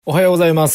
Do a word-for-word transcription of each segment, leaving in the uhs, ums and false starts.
おはようございます。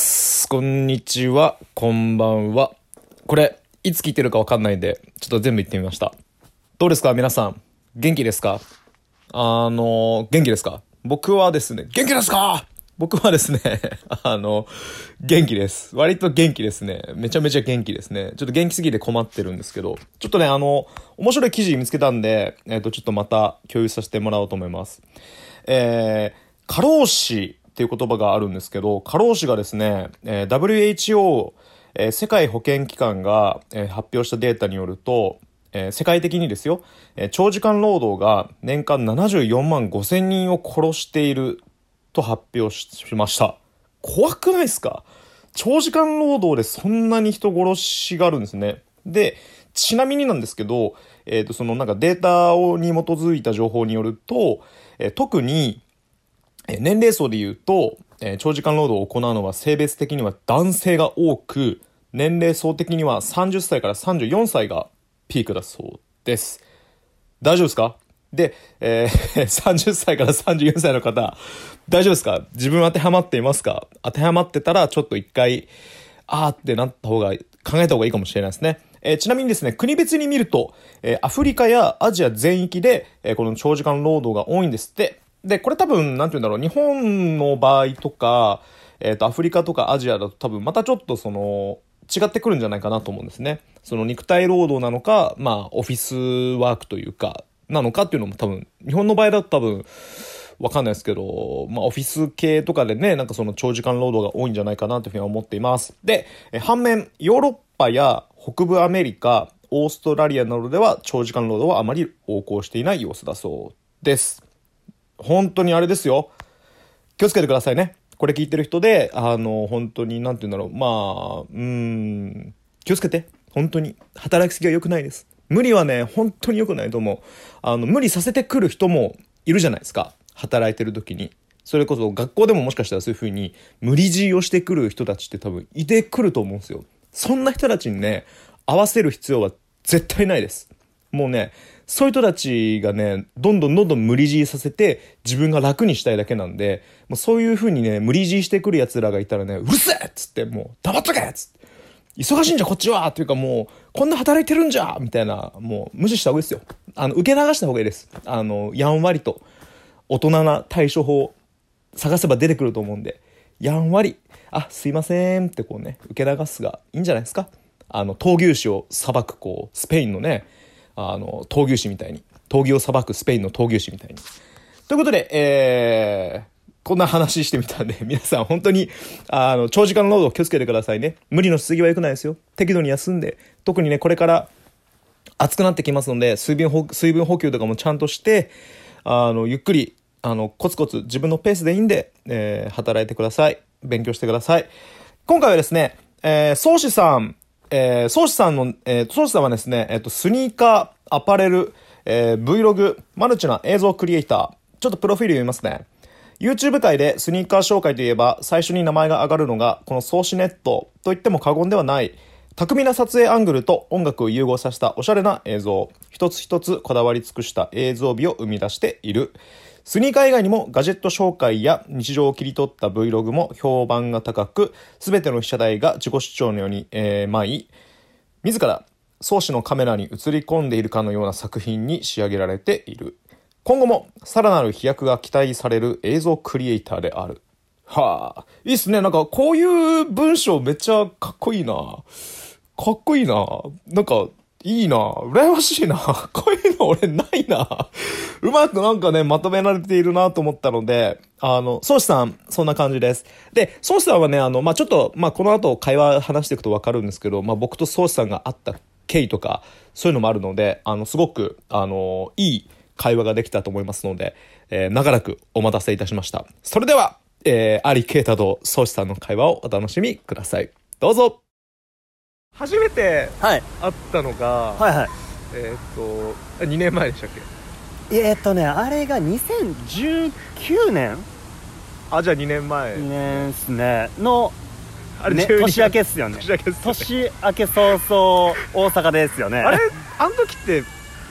こんにちは。こんばんは。これ、いつ聞いてるかわかんないんで、ちょっと全部言ってみました。どうですか皆さん。元気ですか？あの、元気ですか？僕はですね、元気ですか？僕はですね、あの、元気です。割と元気ですね。めちゃめちゃ元気ですね。ちょっと元気すぎて困ってるんですけど、ちょっとね、あの、面白い記事見つけたんで、えっと、ちょっとまた共有させてもらおうと思います。えー、過労死っていう言葉があるんですけど、過労死がですね、えー、ダブリューエイチオー、えー、世界保健機関が、えー、発表したデータによると、えー、世界的にですよ、えー、長時間労働が年間ななじゅうよんまんごせんにんを殺していると発表しました。怖くないですか？長時間労働でそんなに人殺しがあるんですね。で、ちなみになんですけど、えっと、そのなんかデータに基づいた情報によると、えー、特に年齢層で言うと、えー、長時間労働を行うのは性別的には男性が多く、年齢層的にはさんじゅっさいからさんじゅうよんさいがピークだそうです。大丈夫ですか？で、えー、さんじゅっさいからさんじゅうよんさいの方、大丈夫ですか？自分当てはまっていますか？当てはまってたらちょっと一回、あーってなった方が、考えた方がいいかもしれないですね。えー、ちなみにですね、国別に見ると、えー、アフリカやアジア全域で、えー、この長時間労働が多いんですって。で、これ多分、なんて言うんだろう、日本の場合とか、えっと、アフリカとかアジアだと多分、またちょっとその、違ってくるんじゃないかなと思うんですね。その肉体労働なのか、まあ、オフィスワークというか、なのかっていうのも多分、日本の場合だと多分、わかんないですけど、まあ、オフィス系とかでね、なんかその長時間労働が多いんじゃないかなというふうに思っています。で、反面、ヨーロッパや北部アメリカ、オーストラリアなどでは長時間労働はあまり横行していない様子だそうです。本当にあれですよ。気をつけてくださいね。これ聞いてる人で、あの、本当に、なんて言うんだろう。まあ、うーん、気をつけて。本当に。働きすぎは良くないです。無理はね、本当に良くないと思う。あの、無理させてくる人もいるじゃないですか。働いてる時に。それこそ学校でももしかしたらそういう風に無理強いをしてくる人たちって多分いてくると思うんですよ。そんな人たちにね、合わせる必要は絶対ないです。もうね、そういう人たちがね、どんどんどんどん無理強いさせて自分が楽にしたいだけなんで、もうそういう風にね、無理強いしてくる奴らがいたらね、うるせえっつって、もう黙っとけっつって、忙しいんじゃこっちはっていうかもう、こんな働いてるんじゃみたいな、もう無視した方がいいですよ。あの、受け流した方がいいです。あの、やんわりと、大人な対処法、探せば出てくると思うんで、やんわり、あ、すいませんってこうね、受け流すがいいんじゃないですか。あの、闘牛士を裁く、こう、スペインのね、あの、闘牛士みたいに。闘牛を裁くスペインの闘牛士みたいに。ということで、えー、こんな話してみたんで、皆さん本当に、あの、長時間労働気をつけてくださいね。無理のしすぎは良くないですよ。適度に休んで、特にね、これから暑くなってきますので、水分補、水分補給とかもちゃんとして、あの、ゆっくり、あの、コツコツ自分のペースでいいんで、えー、働いてください。勉強してください。今回はですね、えー、宗師さん、えー、宗師さんの、えー、宗師さんはですね、えっと、スニーカー、アパレル、えー、Vlog、マルチな映像クリエイター。ちょっとプロフィール読みますね。YouTube 界でスニーカー紹介といえば、最初に名前が挙がるのが、この宗師ネットと言っても過言ではない、巧みな撮影アングルと音楽を融合させたおしゃれな映像。一つ一つこだわり尽くした映像美を生み出している。スニーカー以外にもガジェット紹介や日常を切り取った Vlog も評判が高く、すべての被写体が自己主張のように、えー、舞い、自ら宗師のカメラに映り込んでいるかのような作品に仕上げられている。今後もさらなる飛躍が期待される映像クリエイターである。はあ、いいっすね。なんかこういう文章めっちゃかっこいいな。かっこいいな。なんかいいな。羨ましいな。こういうの俺ないな。うまくなんかね、まとめられているなと思ったので、あの、宗師さん、そんな感じです。で、宗師さんはね、あの、まあ、ちょっと、まあ、この後会話話していくとわかるんですけど、まあ、僕と宗師さんが会った経緯とか、そういうのもあるので、あの、すごく、あの、いい会話ができたと思いますので、えー、長らくお待たせいたしました。それでは、えー、アリケータと宗師さんの会話をお楽しみください。どうぞ。初めて会ったのが、 はいはいはい、 えー、っとにねんまえでしたっけ？ えー、っとねあれがにせんじゅうきゅうねん、 あ、じゃあにねんまえにねんっすねのあれ、 ね、年明けっすよね。 年明けっすよね。 年明け早々大阪ですよね。 あれ、あの時って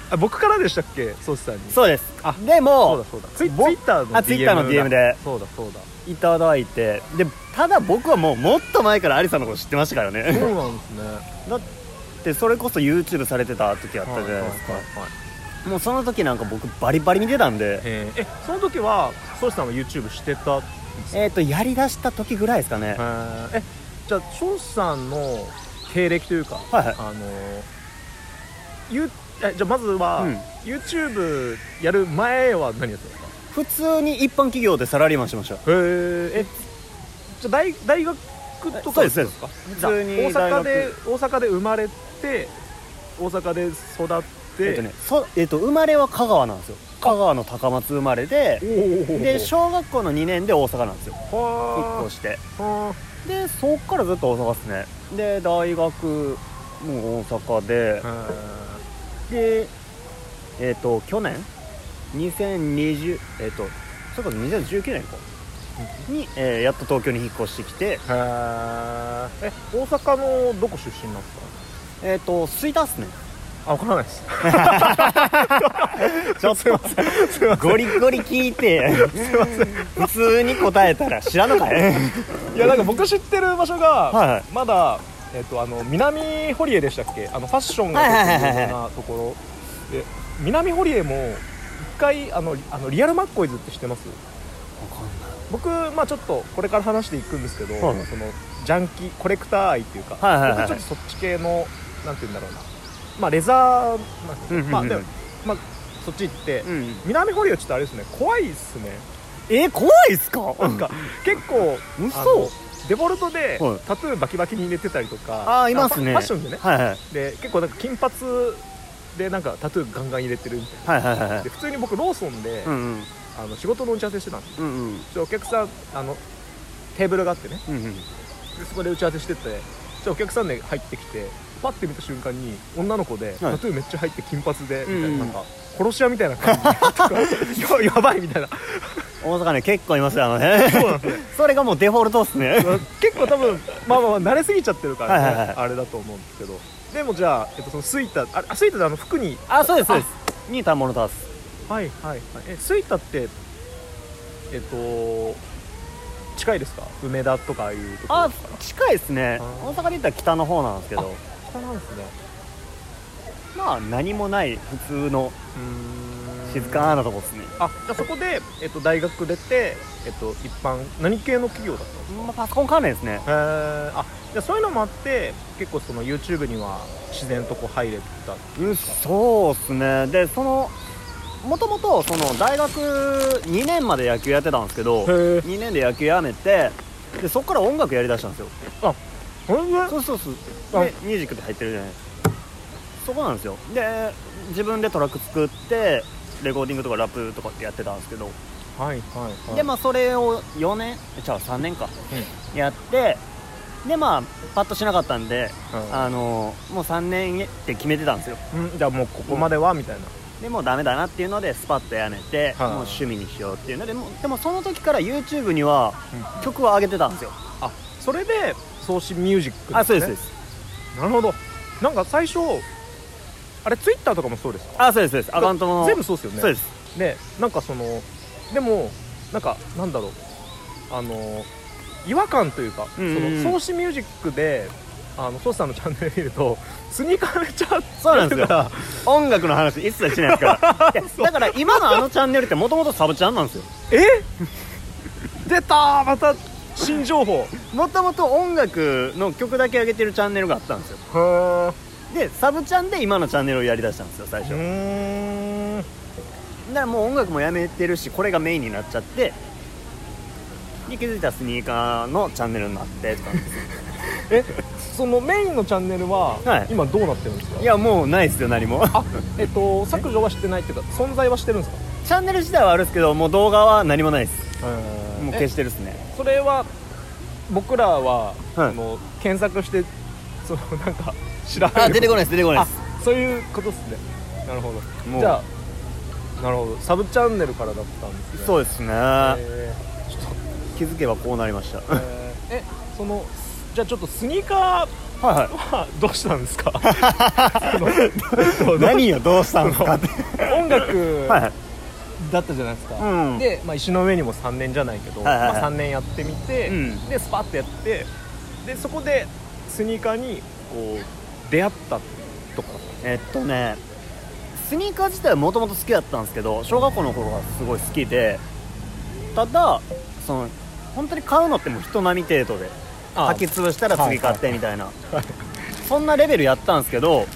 あ、僕からでしたっけ、ソースさんに。 そうです。 あ、 でもそうだそうだ、ツイツイッターのあ Twitter の ディーエム でそうだそうだ、 いただいて、でただ僕はもうもっと前からアリさんのこと知ってましたからね。 そうなんですね。 だってそれこそ YouTube されてた時あったじゃないですか、 はいはいはいはい。 もうその時なんか僕バリバリ見てたんで、 えー、えその時はソースさんは YouTube してたんですか？ えっ、ー、とやりだした時ぐらいですかね。 えじゃあソースさんの経歴というか、 はいはい、 あのゆえじゃあまずは、うん、YouTube やる前は何やってたんですか？ 普通に一般企業でサラリーマンしました。へえじゃあ 大, 大学とかですか？普通に大阪で大阪で生まれて大阪で育って、 えっとねそえっと、生まれは香川なんですよ。香川の高松生まれで、で小学校のにねんで大阪なんですよ。引っ越して、でそっからずっと大阪ですね。で大学も大阪で、でえっと去年にせんにじゅうえっとそれこそにせんじゅうきゅうねんかに、えー、やっと東京に引っ越してきて。へえ、 大阪のどこ出身なんですか？ えっと吹田っすね。 あ、わからないですちょっとゴリゴリ聞いてすいません普通に答えたら知らんのかいいやなんか僕知ってる場所が、はいはい、まだ、えっと、あの南堀江でしたっけ、あのファッションが有名なところで、南堀江も一回あのあのリアルマッコイズって知ってます？わかんない。僕、まあ、ちょっとこれから話していくんですけど、はい、そのジャンキーコレクター愛っていうか、はいはいはい、僕ちょっとそっち系のなんて言うんだろうな、まあレザー、うんうんうん、まあでも、まあ、そっち行って、うん、南堀江はちょっとあれですね、怖いっすね。 えー、怖いっすか？ なんか結構嘘デフォルトで、はい、タトゥーバキバキに入れてたりとか、 あいますね、 ファッションでね、 はいはい、 で結構なんか金髪でなんかタトゥーガンガン入れてるみたいな、はいはいはい、で普通に僕ローソンで、うんうん、あの仕事の打ち合わせしてたんですよ、うんうん、でお客さんあのテーブルがあってね、うんうん、でそこで打ち合わせしてて、でお客さんで入ってきてパッて見た瞬間に女の子で、はい、タトゥーめっちゃ入って金髪でみたいな、うん、なんか殺し屋みたいな感じでや, やばいみたいな大阪ね結構いますよ、あのねそうなんですねそれがもうデフォルトっすね結構多分まあまあ慣れすぎちゃってるからね、はいはいはい、あれだと思うんですけど、でもじゃあ、えっと、そのスイタああスイタであの服にあそうですそうですに反物足す。 はいはいはい。えスイタってえっと近いですか？梅田とかいうところですか？あ近いですね。大阪で言ったら北の方なんですけど。 北なんですね。 まあ何もない普通の静かなとこですね。 あじゃあそこで、えっと、大学出て、えっと、一般何系の企業だったんですか？ まあ、パソコン関連ですね。へえ。あじゃあそういうのもあって結構その YouTube には自然とこう入れたっていうか。 そうですね。でそのもともとその大学にねんまで野球やってたんですけど、にねんで野球やめて、でそこから音楽やりだしたんですよ。あそうそうそう。でミュージックで入ってるじゃないですか。そこなんですよ。で自分でトラック作ってレコーディングとかラップとかってやってたんですけど、 はいはいはい、 でまあそれをよねんじゃあさんねんか、うん、やって、でまあパッとしなかったんで、うん、あのもうさんねんって決めてたんですよ、 うん、じゃあもうここまではみたいな。 でもうダメだなっていうのでスパッとやめて、はあ、もう趣味にしようっていうので、もでもその時から YouTube には曲を上げてたんですよ、 うん、あそれで送信ミュージックですね。 あそうですそうです。 なるほど。なんか最初あれ Twitter とかもそうですか？ あそうですそうです。アカウントも全部そうですよね。 そうです。 でなんかそのでもなんかなんだろう、あの違和感というか、うんうん、その送信ミュージックであのソースさんのチャンネル見るとスニーカーめっちゃそうなんですよ音楽の話一切しないですからだから今のあのチャンネルってもともとサブチャンなんですよ。 え出たまた新情報。 もともと音楽の曲だけ上げてるチャンネルがあったんですよ。へでサブチャンで今のチャンネルをやりだしたんですよ最初。うーんだからもう音楽もやめてるしこれがメインになっちゃって、で気づいたらスニーカーのチャンネルになってとかえそのメインのチャンネルは、はい、今どうなってるんですか？ いやもうないですよ何もあえっと削除はしてないっていうか存在はしてるんですか？ チャンネル自体はあるんですけどもう動画は何もないです。もう消してるっすね。 それは僕らは、はい、の検索してそのなんか調べるあ出てこないです出てこないです。 そういうことですね。なるほど。じゃあなるほどサブチャンネルからだったんですね。 そうですね。えー、ちょっと気づけばこうなりました。 えー、えそのじゃあちょっとスニーカーはいはいはどうしたんですか何よどうしたんですかって音楽はいはいだったじゃないですか、 うんで、まあ、石の上にもさんねんじゃないけど、 はいはいはいまあ、さんねんやってみて、 うんでスパッとやってでそこでスニーカーにこう出会ったとか。 えっとねスニーカー自体はもともと好きだったんですけど小学校の頃がすごい好きでただその本当に買うのってもう人並み程度であ履き潰したら次買ってみたいな、 はいはいそんなレベルやったんですけど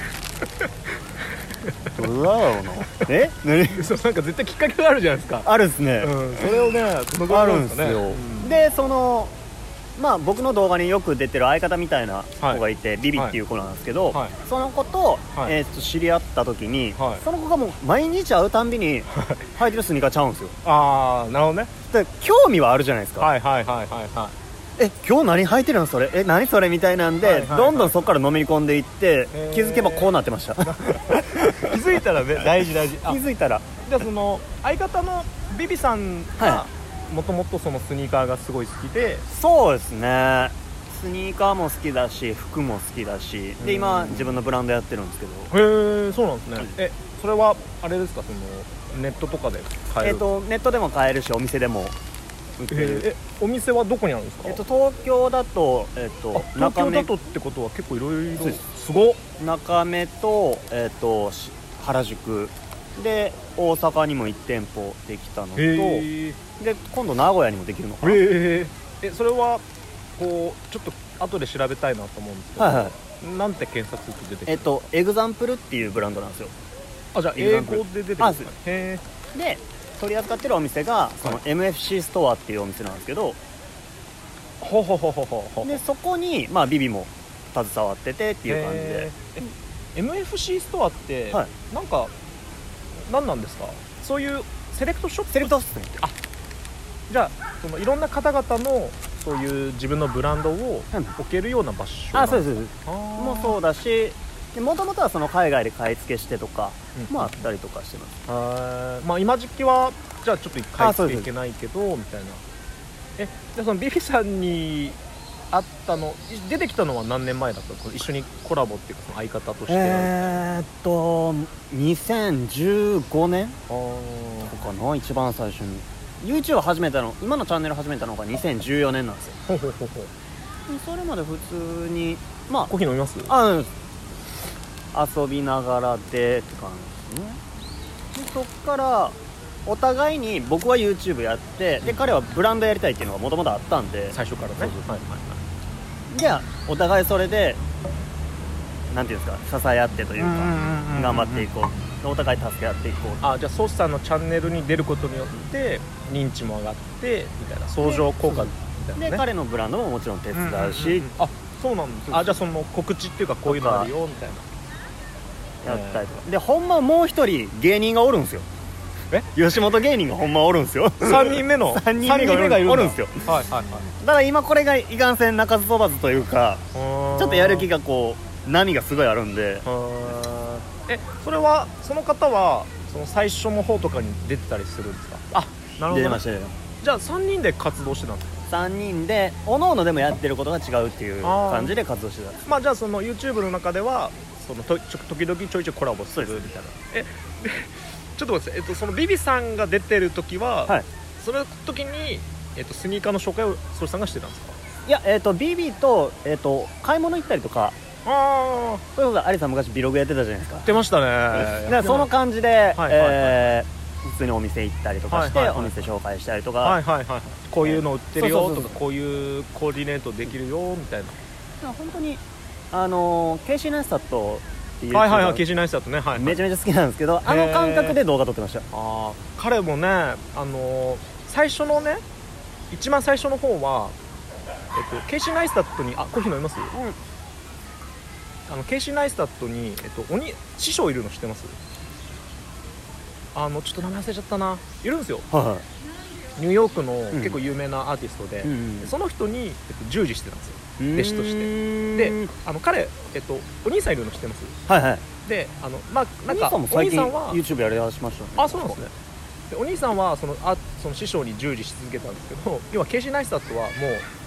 どれだろうなえ何そうなんか絶対きっかけがあるじゃないですか、 あるっすね、 うん、それをねそのぐらあいなんですかねるんですよ、 うんでそのまあ僕の動画によく出てる相方みたいな子がいて、ビビっていう子なんですけど、 はいその子と,、 はいえー、と知り合った時に、 はいその子がもう毎日会うたんびに履いてるスニーカーちゃうんですよ。 ああなるほどね。 で興味はあるじゃないですか、 はいはいはいはいはい。 え今日何履いてるのそれえ何それみたいなんで、 はいはいはいどんどんそこからのめり込んでいってへー気づけばこうなってました気気づいたらね大事大事。あづいたらじゃあその相方のビビさんがはもともとそのスニーカーがすごい好きで、 そうですねスニーカーも好きだし服も好きだしでうん今自分のブランドやってるんですけどへえそうなんですね。えそれはあれですかそのネットとかで買える。 えっとネットでも買えるしお店でも売ってる、 ええお店はどこにあるんですか。 えっと東京だとえっあと東京だ目とってことは結構いろいろそうですすごっ。 中目とえっとし原宿で大阪にもいち店舗できたのとへえで今度名古屋にもできるのかな、 へええそれはこうちょっと後で調べたいなと思うんですけど、 はいはいなんて検索すると出てくる。 えっとエグザンプルっていうブランドなんですよ。 あじゃあ英語で出てくるあんですか。へえで取り扱ってるお店がその エムエフシー ストアっていうお店なんですけど、 ほほほほほほでそこにまあビビも携わっててっていう感じで、 へーえ エムエフシー ストアって、 はいなんか何なんですか。そういうセレクトショップ。 セレクトっすね。 あじゃあそのいろんな方々のそういう自分のブランドをうん置けるような場所あそうすですそうですもううそうだしもともとはその海外で買い付けしてとかうんもあったりとかしてます。 あまあ今時期はじゃあちょっと買いあそうです付けいけないけどみたいな。えじゃあそのビビさんに会ったのい出てきたのは何年前だったんですか。一緒にコラボっていうかその相方として、 えーっとにせんじゅうごねんあーとかな一番最初に YouTube 始めたの今のチャンネル始めたのがにせんじゅうよねんなんですよ。 ほうほうほうほう。 それまで普通にまあコーヒー飲みます。 あうん遊びながらでって感じですね。でそっからお互いに僕は YouTube やってで彼はブランドやりたいっていうのがもともとあったんで最初からね。 そうそうそうはいはいはい。 じゃあお互いそれでなんていうんですか支え合ってというか頑張っていこうお互い助け合っていこうあじゃあソースさんのチャンネルに出ることによって認知も上がってみたいな相乗効果みたいなね。 で彼のブランドももちろん手伝うしあそうなんです。あじゃあその告知っていうかこういうのあるよみたいな。 やったりとかでほんまもう一人芸人がおるんですよ。 え吉本芸人がほんまおるんですよ。 さんにんめのさんにんめがいるおるんですよ。 はいはいはい。 だから今これがいかんせん鳴かず飛ばずというかちょちょっとやる気がこう波がすごいあるんでえそれはその方はその最初の方とかに出てたりするんですか。あなるほど、ね、 出てましたよ。 じゃあさんにんで活動してたんですか。 さんにんで各々でもやってることが違うっていう感じで活動してた。 まあじゃあその YouTube の中ではそのとちょ時々ちょいちょいコラボするみたいな。えでちょっと待って、えっと、そのビビさんが出てる時は、 はいその時に、えっと、スニーカーの紹介をソルさんがしてたんですか。 いやえっ、と ビービー と,、えー、と買い物行ったりとかああそれこそアリさん昔ビログやってたじゃないですか。 出ましたね。 だからその感じで、 はいはいはいえー普通にお店行ったりとかして、 はいはいはいお店紹介したりとか、 はいはいはいこういうの売ってるよそうそうそうそうとかこういうコーディネートできるよみたいな。 まあ本当にあのーケイシーナイスタットっていうはいはいはい YouTuber ケージーナイスだとねはい、はい、 めちゃめちゃ好きなんですけどあの感覚で動画撮ってました。 あー彼もねあのー最初のね一番最初の方はえっとケーシーナイスタットにあコーヒー飲みます。あのケーシーナイスタットにえっと鬼師匠いるの知ってます。あのちょっと名前忘れちゃったないるんですよ。 はいはいニューヨークのん結構有名なアーティストで、 うんその人に、えっと、従事してたんですようん弟子としてであの彼、えっと、お兄さんいるの知ってます。 はいはいであのまあなんかお兄さんも最近お兄さんは YouTube やりだしましたね。 あそうなんですね。でお兄さんはそのあその師匠に従事し続けたんですけど要はケーシーナイスタットはもう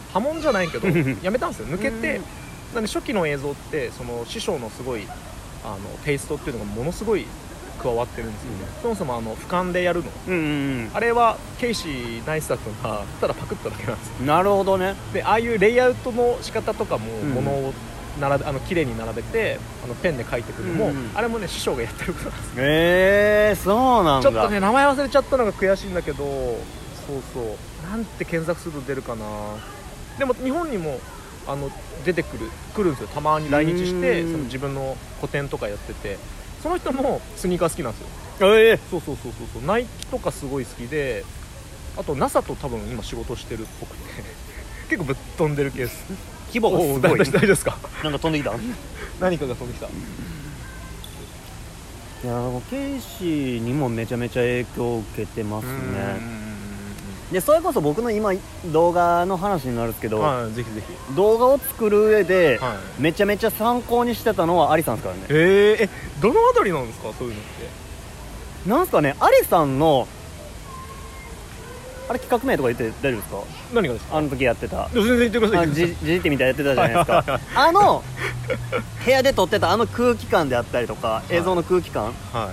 波紋じゃないけどやめたんですよ、抜けて。なんで初期の映像ってその師匠のすごいあのテイストっていうのがものすごい加わってるんですよね、うん、そもそもあの俯瞰でやるの、 うんうんうん、 あれはケイシー・ナイスタ君がただパクっただけなんですよ。 なるほどね。 でああいうレイアウトの仕方とかも物を並べ、あの綺麗に並べてあのペンで書いてくるのも、うんうん、あれもね師匠がやってることなんですよ。 えー、そうなんだ。 ちょっとね名前忘れちゃったのが悔しいんだけど、そうそうなんて検索すると出るかな。でも日本にもあの出てくる来るんですよ、たまに来日してその自分の個展とかやってて、その人もスニーカー好きなんですよ。 えー、 そうそうそうそう、ナイキとかすごい好きで、あと ナサ と多分今仕事してるっぽくて結構ぶっ飛んでるケース。 規模がすごい。 大丈夫ですか？ なんか飛んできた何かが飛んできた。いやケイシーにもめちゃめちゃ影響を受けてますね。でそれこそ僕の今動画の話になるんですけど、 はい、ぜひぜひ動画を作る上で、 はい、 めちゃめちゃ参考にしてたのはアリさんですからね。 えー、えどのあたりなんですかそういうのって。 なんすかね、アリさんのあれ企画名とか言って大丈夫ですか？ 何がですか？ あの時やってた全然言ってください。 じじってみたいやってたじゃないですかあの部屋で撮ってたあの空気感であったりとか、はい、映像の空気感、はい、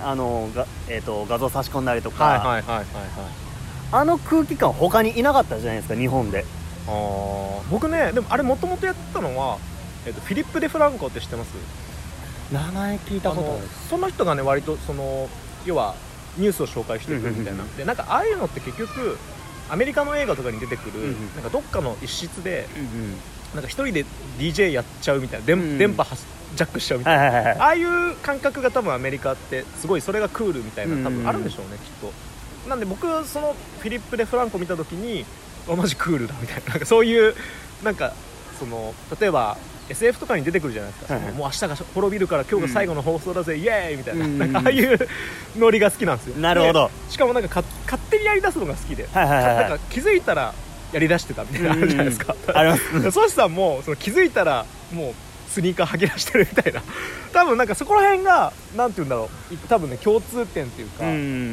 あのが、えーと、画像差し込んだりとか、はいはいはいはい、はい、あの空気感他にいなかったじゃないですか日本で。 あ僕ねでもあれもともとやってたのは、えーと、フィリップ・デ・フランコって知ってます？ 名前聞いたことある。 その人がね割とその要はニュースを紹介してくるみたいな、うんうんうん、でなんかああいうのって結局アメリカの映画とかに出てくる、うんうん、なんかどっかの一室で、うんうん、なんか一人で ディージェー やっちゃうみたいな、うんうん、電波ジャックしちゃうみたいな、はいはいはい、ああいう感覚が多分アメリカってすごいそれがクールみたいな多分あるんでしょうね、うんうん、きっと。なんで僕そのフィリップ・デ・フランコ見た時にマジクールだみたいな、なんかそういうなんかその例えばエスエフ とかに出てくるじゃないですか、はいはい、もう明日が滅びるから今日が最後の放送だぜ、うん、イエーイみたいな、うん、なんかああいうノリが好きなんですよ。 なるほど。 しかもなんかか勝手にやり出すのが好きで、はいはいはい、なんか気づいたらやり出してたみたいなのあるじゃないですか、うん、ありますソシさんもその気づいたらもうスニーカー履き出してるみたいな多分なんかそこら辺がなんて言うんだろう、多分ね共通点っていうか、うん、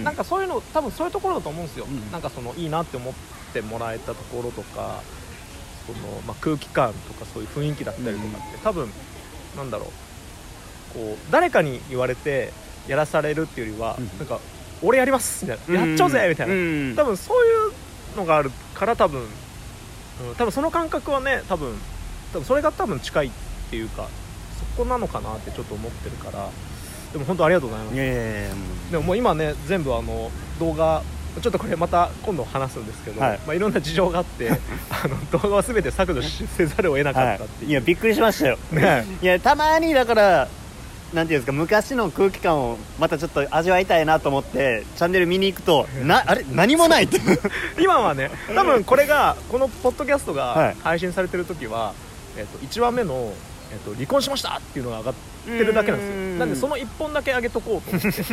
なんかそういうの多分そういうところだと思うんですよ、うん、なんかそのいいなって思ってもらえたところとかその、まあ、空気感とかそういう雰囲気だったりとかって、うん、多分なんだろうこう誰かに言われてやらされるっていうよりは、うん、なんか俺やりますみたいな、うん、やっちゃおうぜみたいな、うん、多分そういうのがあるから多分、うん、多分その感覚はね多分多分それが多分近いっていうかそこなのかなってちょっと思ってるから、でも本当ありがとうございます。いやいやいやでももう今ね全部あの動画ちょっとこれまた今度話すんですけど、はい、まあ、いろんな事情があってあの動画は全て削除せざるを得なかったっていう、はい、 いやびっくりしましたよ、ね、いやたまにだからなんていうんですか昔の空気感をまたちょっと味わいたいなと思ってチャンネル見に行くとなあれ何もないって今はね多分これがこのポッドキャストが配信されてる時は、はい、えっと、いちわめのえっと、離婚しましたっていうのが上がってるだけなんですよ。なんでそのいっぽんだけ上げとこうと思って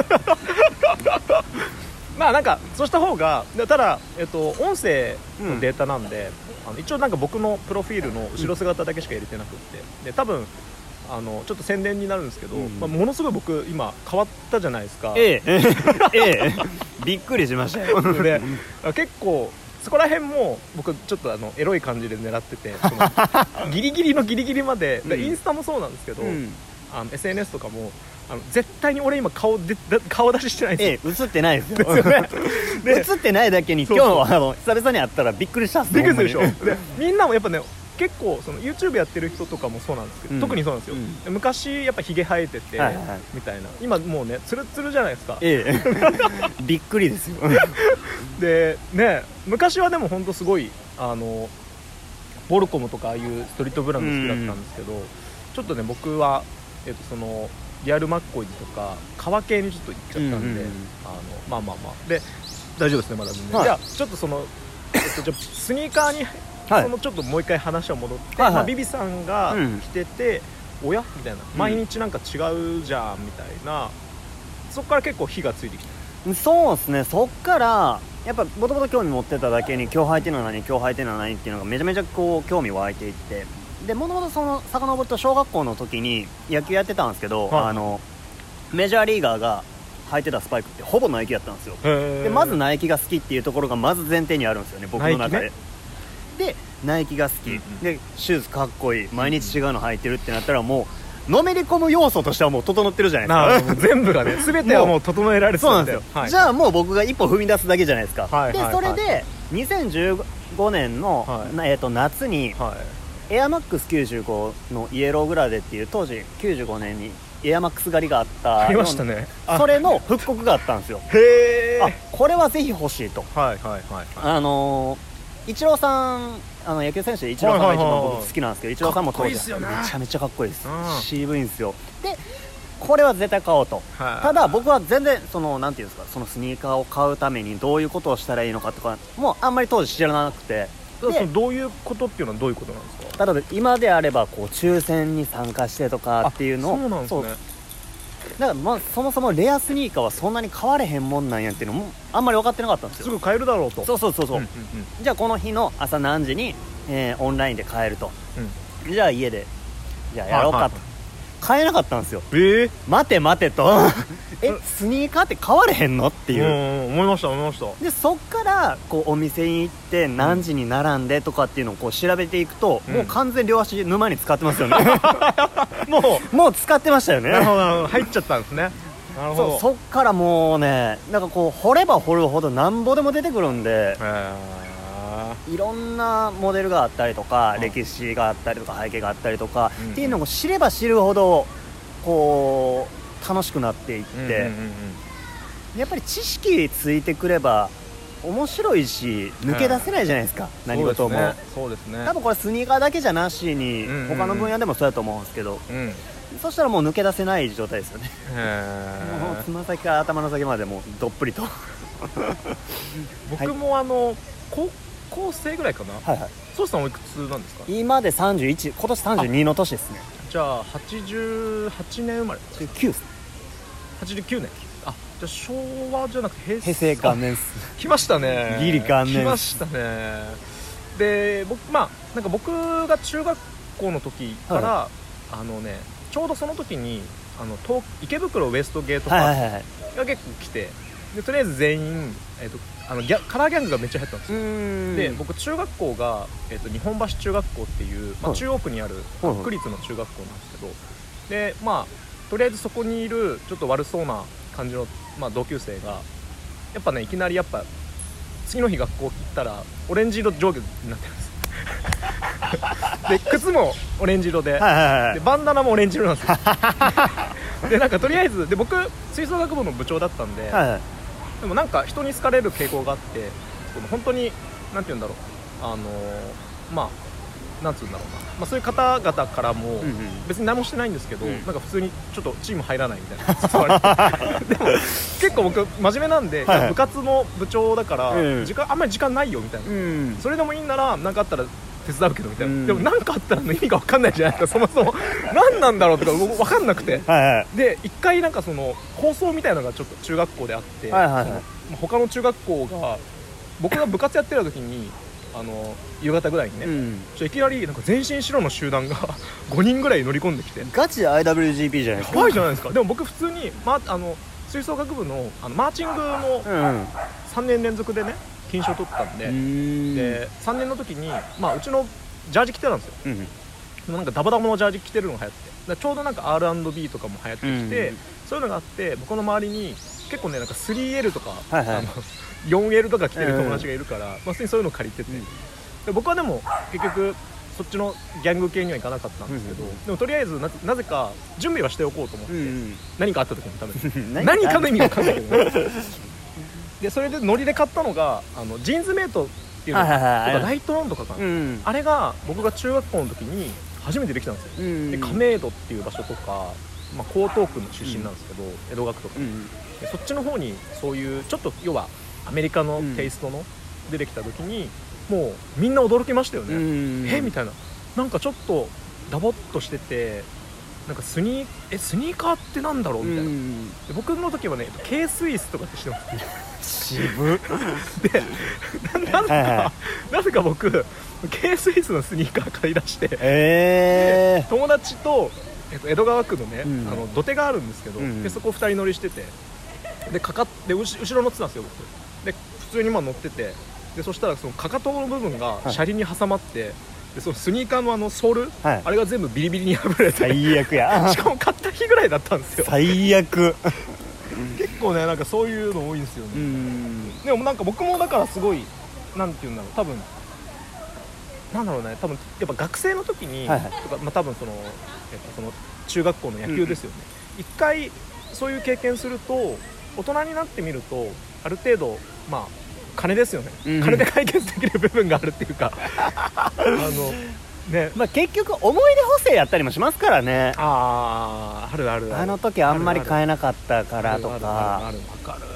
まあなんかそうした方がただ、えっと、音声のデータなんで、うん、あの一応なんか僕のプロフィールの後ろ姿だけしか入れてなくってで多分あのちょっと宣伝になるんですけど、うん、まあ、ものすごい僕今変わったじゃないですか。 ええええびっくりしましたよで結構そこら辺も僕ちょっとあのエロい感じで狙っててそのギリギリのギリギリまで、うん、インスタもそうなんですけど、うん、あの エスエヌエス とかもあの絶対に俺今顔で顔出ししてないんですよ。 ええ、映ってないですよ映ってないだけに今日はあの久々に会ったらびっくりしたっす。 びっくりするでしょでみんなもやっぱね結構その YouTube やってる人とかもそうなんですけど、うん、特にそうなんですよ、うん、昔やっぱヒゲ生えてて、はいはい、みたいな今もうねツルツルじゃないですか。 ええびっくりですよでね昔はでも本当すごいあのボルコムとかああいうストリートブランド好きだったんですけど、うん、ちょっとね僕は、えっと、そのリアルマッコイズとか革系にちょっと行っちゃったんで、うんうん、あのまあまあまあで大丈夫ですねまだ全然、はい、じゃあちょっとその、えっと、じゃスニーカーにはい、そのちょっともう一回話を戻って、はいはい、まあ、ビビさんが着てて、うん、おやみたいな毎日なんか違うじゃんみたいな、うん、そこから結構火がついてきた。 そうですね。そっからやっぱもともと興味持ってただけに今日履いてるのは何今日履いてるのは何っていうのがめちゃめちゃこう興味湧いていってでもともとその遡ると小学校の時に野球やってたんですけど、はい、あのメジャーリーガーが履いてたスパイクってほぼナイキやったんですよ。でまずナイキが好きっていうところがまず前提にあるんですよね僕の中で、ね、でナイキが好き、 うんうん、 でシューズかっこいい、毎日違うの履いてるってなったらもうのめり込む要素としてはもう整ってるじゃないですか。 全部がね全てはもう整えられてそうなんですよ、 はい、 じゃあもう僕が一歩踏み出すだけじゃないですか、 はいはいはい、 でそれでにせんじゅうごねんの、はい、えー、と夏に、はい、エアマックスきゅうじゅうごのイエローグラデっていう当時きゅうじゅうごねんにエアマックス狩りがあったありましたね。 それの復刻があったんですよ。 へー、 あこれはぜひ欲しいと、 はいはいはいはい、 あのー、イチローさん、あの野球選手でイチローさんが一番僕好きなんですけど、イチローさんも当時めちゃめちゃかっこいいです、うん、渋いんですよ。でこれは絶対買おうと、はい、ただ僕は全然そのなんていうんですか、そのスニーカーを買うためにどういうことをしたらいいのかとかもうあんまり当時知らなくて、 でどういうことっていうのはどういうことなんですか。 例えば今であればこう抽選に参加してとかっていうのを、 そうなんですね。 だからまあそもそもレアスニーカーはそんなに買われへんもんなんやっていうのもあんまり分かってなかったんですよ。 すぐ買えるだろうと。 そうそうそうそう、うんうんうん、じゃあこの日の朝何時に、えー、オンラインで買えると、うん、じゃあ家でじゃあやろうかと、はいはい、買えなかったんですよ。 えー、 待て待てとえスニーカーって買われへんのっていう、 うん、思いました思いました。 でそっからこうお店に行って何時に並んでとかっていうのをこう調べていくと、うん、もう完全両足沼に使ってますよねもうもう使ってましたよね。 なるほど入っちゃったんですね。なるほど。 そうそっからもうねなんかこう掘れば掘るほどなんぼでも出てくるんで、いろんなモデルがあったりとか、うん、歴史があったりとか背景があったりとか、うんうん、っていうのを知れば知るほどこう楽しくなっていって、うんうんうんうん、やっぱり知識ついてくれば面白いし抜け出せないじゃないですか、はい、何事も。 そうですね。 多分これスニーカーだけじゃなしに、うんうんうん、他の分野でもそうやと思うんですけど、うん、そしたらもう抜け出せない状態ですよね。もうつま先から頭の先までもうどっぷりと僕もあの、はい、高校生ぐらいかな。 はいはい。 そうさんおいくつなんですか。 今でさんじゅういち、今年さんじゅうにの年ですね。 じゃあはちじゅうはちねん生まれ。 はちじゅうきゅうですね。 はちじゅうきゅうねん。あ、じゃあ昭和じゃなくて平成。 平成元年っす。 来ましたね。 ギリ元年。 来ましたね。で僕まあなんか僕が中学校の時から、はい、あのねちょうどその時にあの東池袋ウエストゲートパークが結構来て、でとりあえず全員、えー、とあのギャカラーギャングがめっちゃ流行ったんですよ。で僕中学校が、えー、と日本橋中学校っていう、まあ、中央区にある区立の中学校なんですけど、でまあとりあえずそこにいるちょっと悪そうな感じの、まあ、同級生がやっぱねいきなりやっぱ次の日学校行ったらオレンジ色上下になってるんですで靴もオレンジ色 で,、はいはいはい、でバンダナもオレンジ色なんですよでなんかとりあえずで僕吹奏楽部の部長だったんで、はいはい、でもなんか人に好かれる傾向があって、本当になんて言うんだろう、あのー、まあなんつうんだろうな、まあ、そういう方々からも別に何もしてないんですけど、うんうん、なんか普通にちょっとチーム入らないみたいなでも結構僕真面目なんで、はいはい、部活の部長だから、うん、時間あんまり時間ないよみたいな、うん、それでもいいんなら何かあったら手伝うけどみたいな、うん、でも何かあったらの意味が分かんないじゃないですか、そもそも何なんだろうとか分かんなくて、はいはい、で一回なんかその放送みたいなのがちょっと中学校であって、はいはいはい、その他の中学校が僕が部活やってる時にあの夕方ぐらいにね、うん、ちょいきなりなんか全身白の集団がごにんぐらい乗り込んできて、 ガチで アイダブリュージーピー じゃないですか。 やばいじゃないですか。でも僕普通に、ま、あの吹奏楽部 の, あのマーチングのさんねん連続でね金賞取ったんで、うん、でさんねんの時に、まあ、うちのジャージ着てたんですよ、うん、でもなんかダバダバのジャージ着てるのが流行って、ちょうどなんか アールアンドビー とかも流行ってきて、うん、そういうのがあって僕の周りに結構ねなんか スリーエル とか、はいはい、あのよんエル とか着てる友達がいるから、うん、まあ、普通にそういうの借りてて、うん、で僕はでも結局そっちのギャング系にはいかなかったんですけど、うん、でもとりあえず な, なぜか準備はしておこうと思って、うん、何かあった時のために何かの意味が分かんないけど、ね、でそれでノリで買ったのがあのジーンズメイトっていうのとかライトオンとかかな、うん、あれが僕が中学校の時に初めてできたんですよ、うん、で亀戸っていう場所とか、まあ、江東区の出身なんですけど、うん、江戸川区とか、うん、でそっちの方にそういうちょっと要はアメリカのテイストの出てきた時に、もうみんな驚きましたよね、うん、えみたいな、なんかちょっとダボっとしててなんかスニーえスニーカーってなんだろうみたいな、うん、で僕の時はね K スイスとかって知ってます渋で な, な, ぜか、はいはい、なぜか僕 K スイスのスニーカー買い出して、えー、友達と、えっと、江戸川区のね、うん、あの土手があるんですけど、うん、でそこふたり乗りしてて、でかかって後ろ乗ってたんですよ僕で、普通にまあ乗ってて、 でそしたらそのかかとの部分がはい車輪に挟まって、でそのスニーカーのあのソール、 はいあれが全部ビリビリに破れて最悪やしかも買った日ぐらいだったんですよ。 最悪結構ねなんかそういうの多いんですよね。 うーんでもなんか僕もだからすごいなんていうんだろう、多分なんだろうね、多分やっぱ学生の時に、 はいはいとかまあ多分その、えっと、その中学校の野球ですよね、うん、一回そういう経験すると大人になってみるとある程度まあ金ですよね、うん、金で解決できる部分があるっていうかあのね、 まあ、結局思い出補正やったりもしますからね。 あああるあるある、 あの時あんまり買えなかったからとか、 あるあるあるわかる。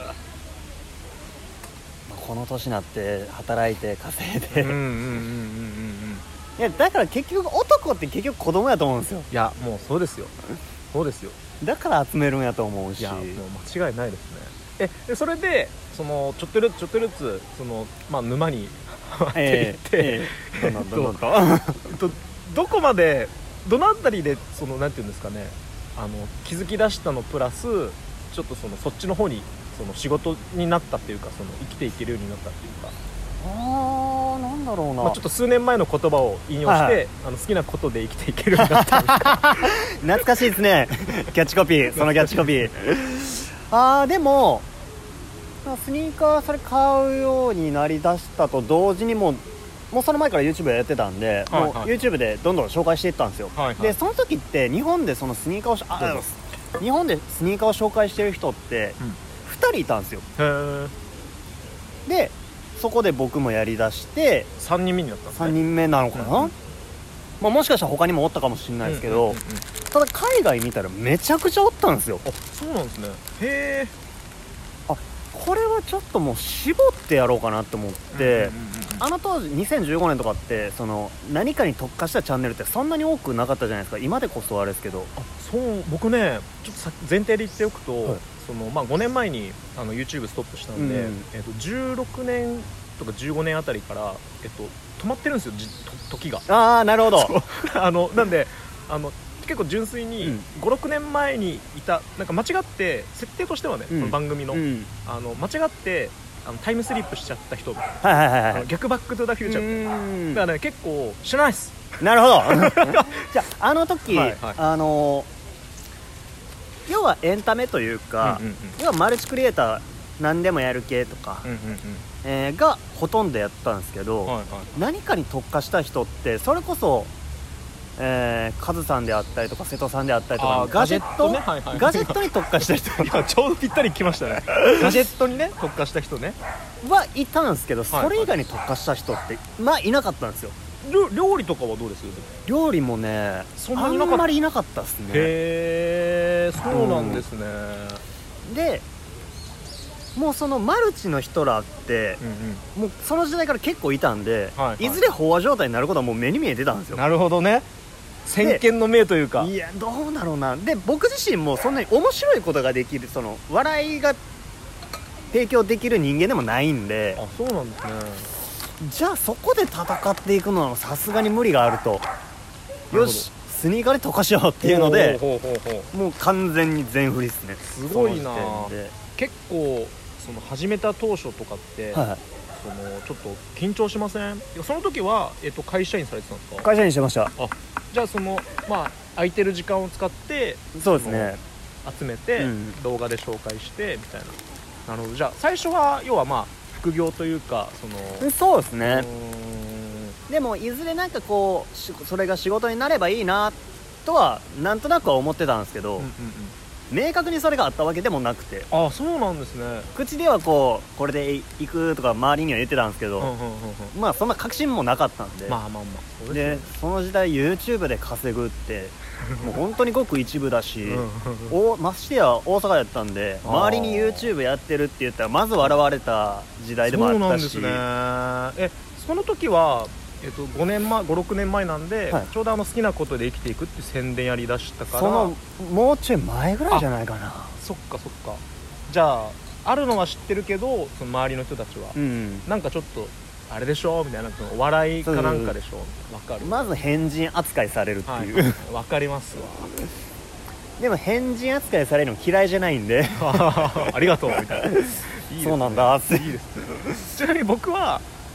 この年になって働いて稼いで、 うんうんうんうんうんうんいやだから結局男って結局子供やと思うんですよ。 いやもうそうですよそうですよ。 だから集めるんやと思うし。 いやもう間違いないですね。えでそれでそのちょっとずつちょっとずつその、まあ、沼に入っていって、 ええええ、どんどんどんどんどどこまでどのあたりでそのなんていうんですかね、あの気づき出したのプラスちょっとそのそっちの方にその仕事になったっていうか、その生きていけるようになったっていうか、 あーなんだろうな、 まあ、ちょっと数年前の言葉を引用して、はいはい、あの好きなことで生きていけるようになったんですか懐かしいですねキャッチコピー、そのキャッチコピーあーでもスニーカーそれ買うようになりだしたと同時にもうもうその前から YouTube やってたんで、はいはい、もう YouTube でどんどん紹介していったんですよ、はいはい、でその時って日本でそのスニーカーをしあ日本でスニーカーを紹介してる人ってふたりいたんですよ、うん、へでそこで僕もやりだしてさんにんめになったんですね。 さんにんめなのかな、うんうん、まあ、もしかしたら他にもおったかもしれないですけど、うんうんうんうん、ただ海外見たらめちゃくちゃおったんですよ。 あ、そうなんですね。へえ。 あ、これはちょっともう絞ってやろうかなと思って、うんうんうんうん、あの当時にせんじゅうごねんとかってその何かに特化したチャンネルってそんなに多くなかったじゃないですか。今でこそあれですけど。 あ、そう僕ねちょっと前提で言っておくと、はい、そのまあ、ごねんまえにあの YouTube ストップしたんで、うん、えっと、じゅうろくねんとかじゅうごねんあたりから、えっと、止まってるんですよ時が。 ああなるほどあのなんであの結構純粋にごろくねんまえにいたなんか間違って設定としてはね、うん、この番組の、うん、あの間違ってあのタイムスリップしちゃった人、はいはいはいはい、 逆バックトゥザフューチャーみたいな、だからね結構知らないっす。 なるほどじゃああの時、はいはい、あの要はエンタメというか、うんうんうん、要はマルチクリエイター何でもやる系とか、うんうんうん、えー、がほとんどやったんですけど、はいはい、何かに特化した人ってそれこそ、えー、カズさんであったりとか瀬戸さんであったりとかガジェット、ね、はいはい、ガジェットに特化した人いやちょうどぴったり来ましたねガジェットにね特化した人ねはいたんですけど、それ以外に特化した人ってまあいなかったんですよ。 料理とかはどうです？ 料理もねそんなにあんまりいなかったですね。 へえ、そうなんですね、 うん、でもうそのマルチの人らって、うんうん、もうその時代から結構いたんで、はいはい、いずれ飽和状態になることはもう目に見えてたんですよ。 なるほどね、先見の明というか。 いやどうだろうな。で僕自身もそんなに面白いことができるその笑いが提供できる人間でもないんで。 あ、そうなんですね。 じゃあそこで戦っていくのはさすがに無理があると、よしスニーカーで溶かしようっていうので、ほうほうほうほう、もう完全に全振りですね。 すごいな。結構その始めた当初とかって、はいはい、そのちょっと緊張しません？その時は、えっと、会社員されてたんですか？ 会社員してました。 あ、じゃあそのまあ空いてる時間を使ってそうですね集めて、うん、動画で紹介してみたいな。なるほど。じゃあ最初は要はまあ副業というかそのそうですね。でもいずれなんかこうそれが仕事になればいいなとはなんとなくは思ってたんですけど、うんうんうん、明確にそれがあったわけでもなくて。 あ、そうなんですね。 口ではこうこれで行くとか周りには言ってたんですけど、うんうんうんうん、まあそんな確信もなかったんで、 まあまあまあそうですね。 でその時代 YouTube で稼ぐってもう本当にごく一部だしおましてや大阪やったんで周りに YouTube やってるって言ったらまず笑われた時代でもあったし。 そうなんですね。えその時は、えっと、ごねんまえごろくねんまえなんで、はい、ちょうどあの好きなことで生きていくっていう宣伝やりだしたから、 そのもうちょい前ぐらいじゃないかな。 そっかそっか。じゃああるのは知ってるけどその周りの人たちは、うん、なんかちょっとあれでしょみたいな、お笑いかなんかでしょ。わかる。 まず変人扱いされるっていう、はい、 わかりますわ。 でも変人扱いされるの嫌いじゃないんでありがとうみたいな。いいですね、 そうなんだって。 いいですね。ちなみに僕は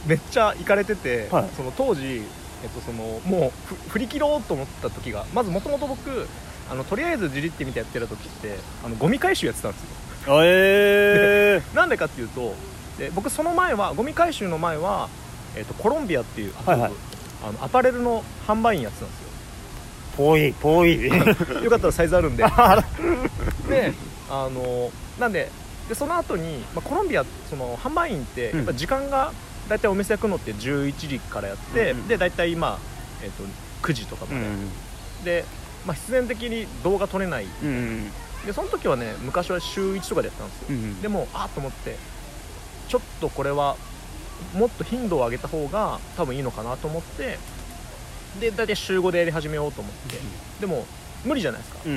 めっちゃ行かれてて、 はい、 その当時、えっと、そのもう振り切ろうと思った時が、まずもともと僕あのとりあえずじりってみてやってる時ってあのゴミ回収やってたんですよ。 えー、 なんでかっていうと、で僕その前はゴミ回収の前は、えっと、コロンビアっていう、 はいはい、 あのアパレルの販売員やってたんですよ。 ぽいぽいよかったらサイズあるんでであのなんででその後に、まあ、コロンビアその販売員ってやっぱ時間がだいたいお店開くのってじゅういちじからやって、うん、でだいたい今、えー、とくじとかまで、うん、で、まあ、必然的に動画撮れない、うん、でその時はね昔はしゅういちとかでやったんですよ、うん、でもあっと思ってちょっとこれはもっと頻度を上げた方が多分いいのかなと思ってでだいたい週ごでやり始めようと思って、うん、でも無理じゃないですか、うん、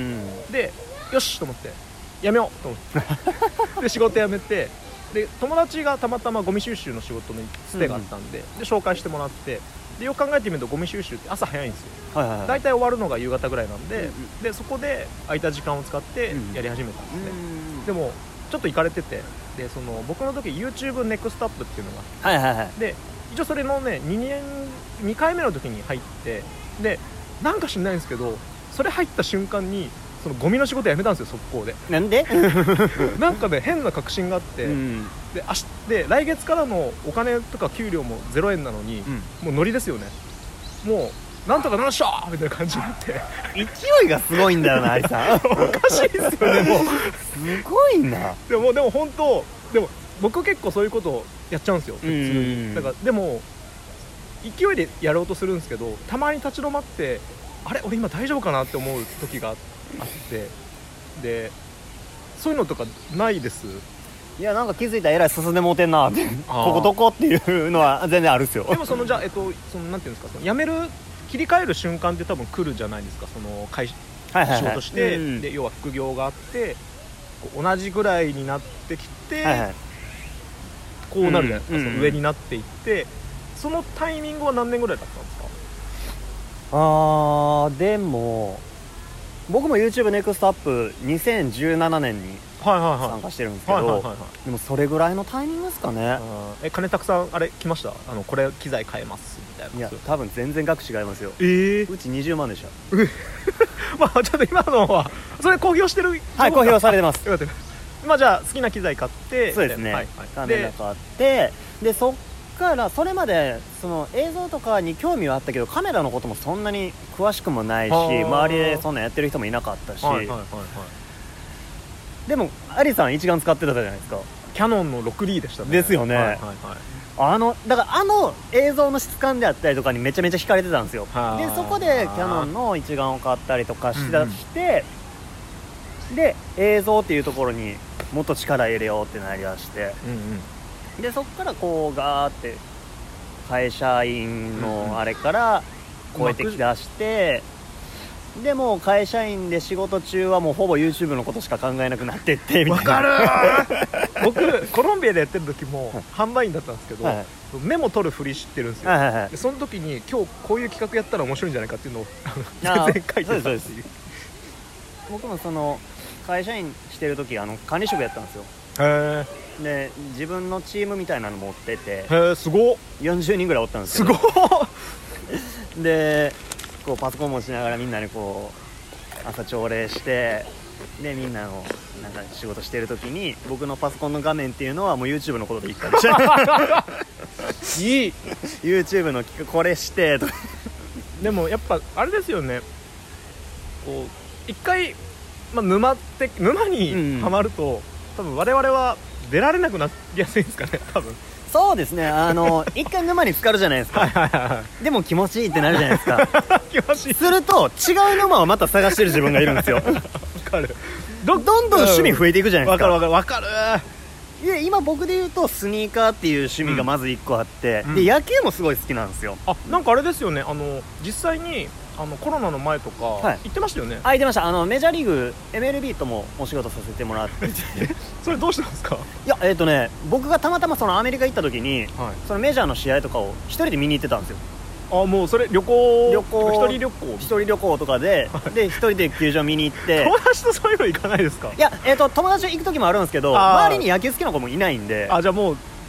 でよしと思ってやめようと思ってで仕事辞めてで友達がたまたまゴミ収集の仕事のつてがあったんで、うん、で紹介してもらってでよく考えてみるとゴミ収集って朝早いんですよ、はいはいはい、だいたい終わるのが夕方ぐらいなんで、うんうん、でそこで空いた時間を使ってやり始めたんですね、うん、でもちょっと行かれててでその僕の時 YouTube ネクストアップっていうのが、はいはいはい、で一応それのねにねんにかいめの時に入ってでなんか知んないんですけどそれ入った瞬間にそのゴミの仕事辞めたんですよ速攻で。 なんでなんかね変な確信があって、うん、で明日で来月からのお金とか給料もゼロえんなのに、うん、もうノリですよね。もうなんとかならっしゃーみたいな感じになって勢いがすごいんだよなありさんおかしいですよねもうすごいな。 でもでも本当でも僕結構そういうことをやっちゃうんですよ普通に。だからでも勢いでやろうとするんですけどたまに立ち止まってあれ俺今大丈夫かなって思う時があってでそういうのとかないです。 いやなんか気づいたらえらい進んでもうてんなってここどこっていうのは全然あるっすよ。 でもそのじゃあえっとそのなんていうんですかその辞める切り替える瞬間って多分来るじゃないですか。その会、はいはいはい、仕事して、うん、で要は副業があってこう同じぐらいになってきて、はいはい、こうなるじゃないですか、うん、その上になっていってそのタイミングは何年ぐらいだったんですか。 あーでも僕も YouTube ネクストアップにせんじゅうななねんに参加してるんですけどでもそれぐらいのタイミングですかね。 え金たくさんあれ来ましたあのこれ機材買えますみたいな。 いや多分全然額違いますよ、 えー、 うちにじゅうまんでしたまあちょっと今のはそれ公表してる。 はい公表されてます。 まあじゃあ好きな機材買ってそうですね、はいはい、カメラ買ってでそっからそれまでその映像とかに興味はあったけどカメラのこともそんなに詳しくもないし周りでそんなやってる人もいなかったし、はいはいはいはい、でもアリさん一眼使ってたじゃないですか。 キャノンの ろくディー でしたね。 ですよね、はいはいはい、あのだからあの映像の質感であったりとかにめちゃめちゃ惹かれてたんですよ。でそこでキャノンの一眼を買ったりとかしだして、うんうん、で映像っていうところにもっと力入れようってなりだして、うんうんでそっからこうガーって会社員のあれから超えてきだして、うん、でも会社員で仕事中はもうほぼ YouTube のことしか考えなくなってってみたいな。 わかる僕コロンビアでやってる時も販売員だったんですけど、はい、メモ取るふりしてるんですよ、はいはいはい、でその時に今日こういう企画やったら面白いんじゃないかっていうのを全然書いてたんですよ。 僕もその会社員してる時あの管理職やったんですよ。 へで自分のチームみたいなの持っててへすごっよんじゅうにんぐらいおったんですけどすごっでこうパソコン持ちながらみんなにこう朝朝礼してでみんなのなんか仕事してる時に僕のパソコンの画面っていうのはもう YouTube のことで言ったりしていい YouTube のこれしてとでもやっぱあれですよねこう一回、まあ、沼って沼にはまると、うん多分我々は出られなくなりやすいんですかね多分。 そうですねあの一回沼に浸かるじゃないですかはいはい、はい、でも気持ちいいってなるじゃないですか気持ちいいすると違う沼をまた探してる自分がいるんですよわかるど, どんどん趣味増えていくじゃないですか。 わかるわかるわかる。 で今僕で言うとスニーカーっていう趣味がまずいっこあって、うん、で野球もすごい好きなんですよ。 あなんかあれですよねあの実際にあのコロナの前とか、はい、行ってましたよね。 あ行ってました。あのメジャーリーグ エムエルビー ともお仕事させてもらっててそれどうしたんですか。 いやえっ、ー、とね僕がたまたまそのアメリカ行った時に、はい、そのメジャーの試合とかを一人で見に行ってたんですよ。 あもうそれ旅行旅行一人旅行一人旅行とかでで一人で球場見に行って友達とそういうの行かないですか。 いや、えー、と友達と行く時もあるんですけど周りに野球好きな子もいないんで。 あじゃあもう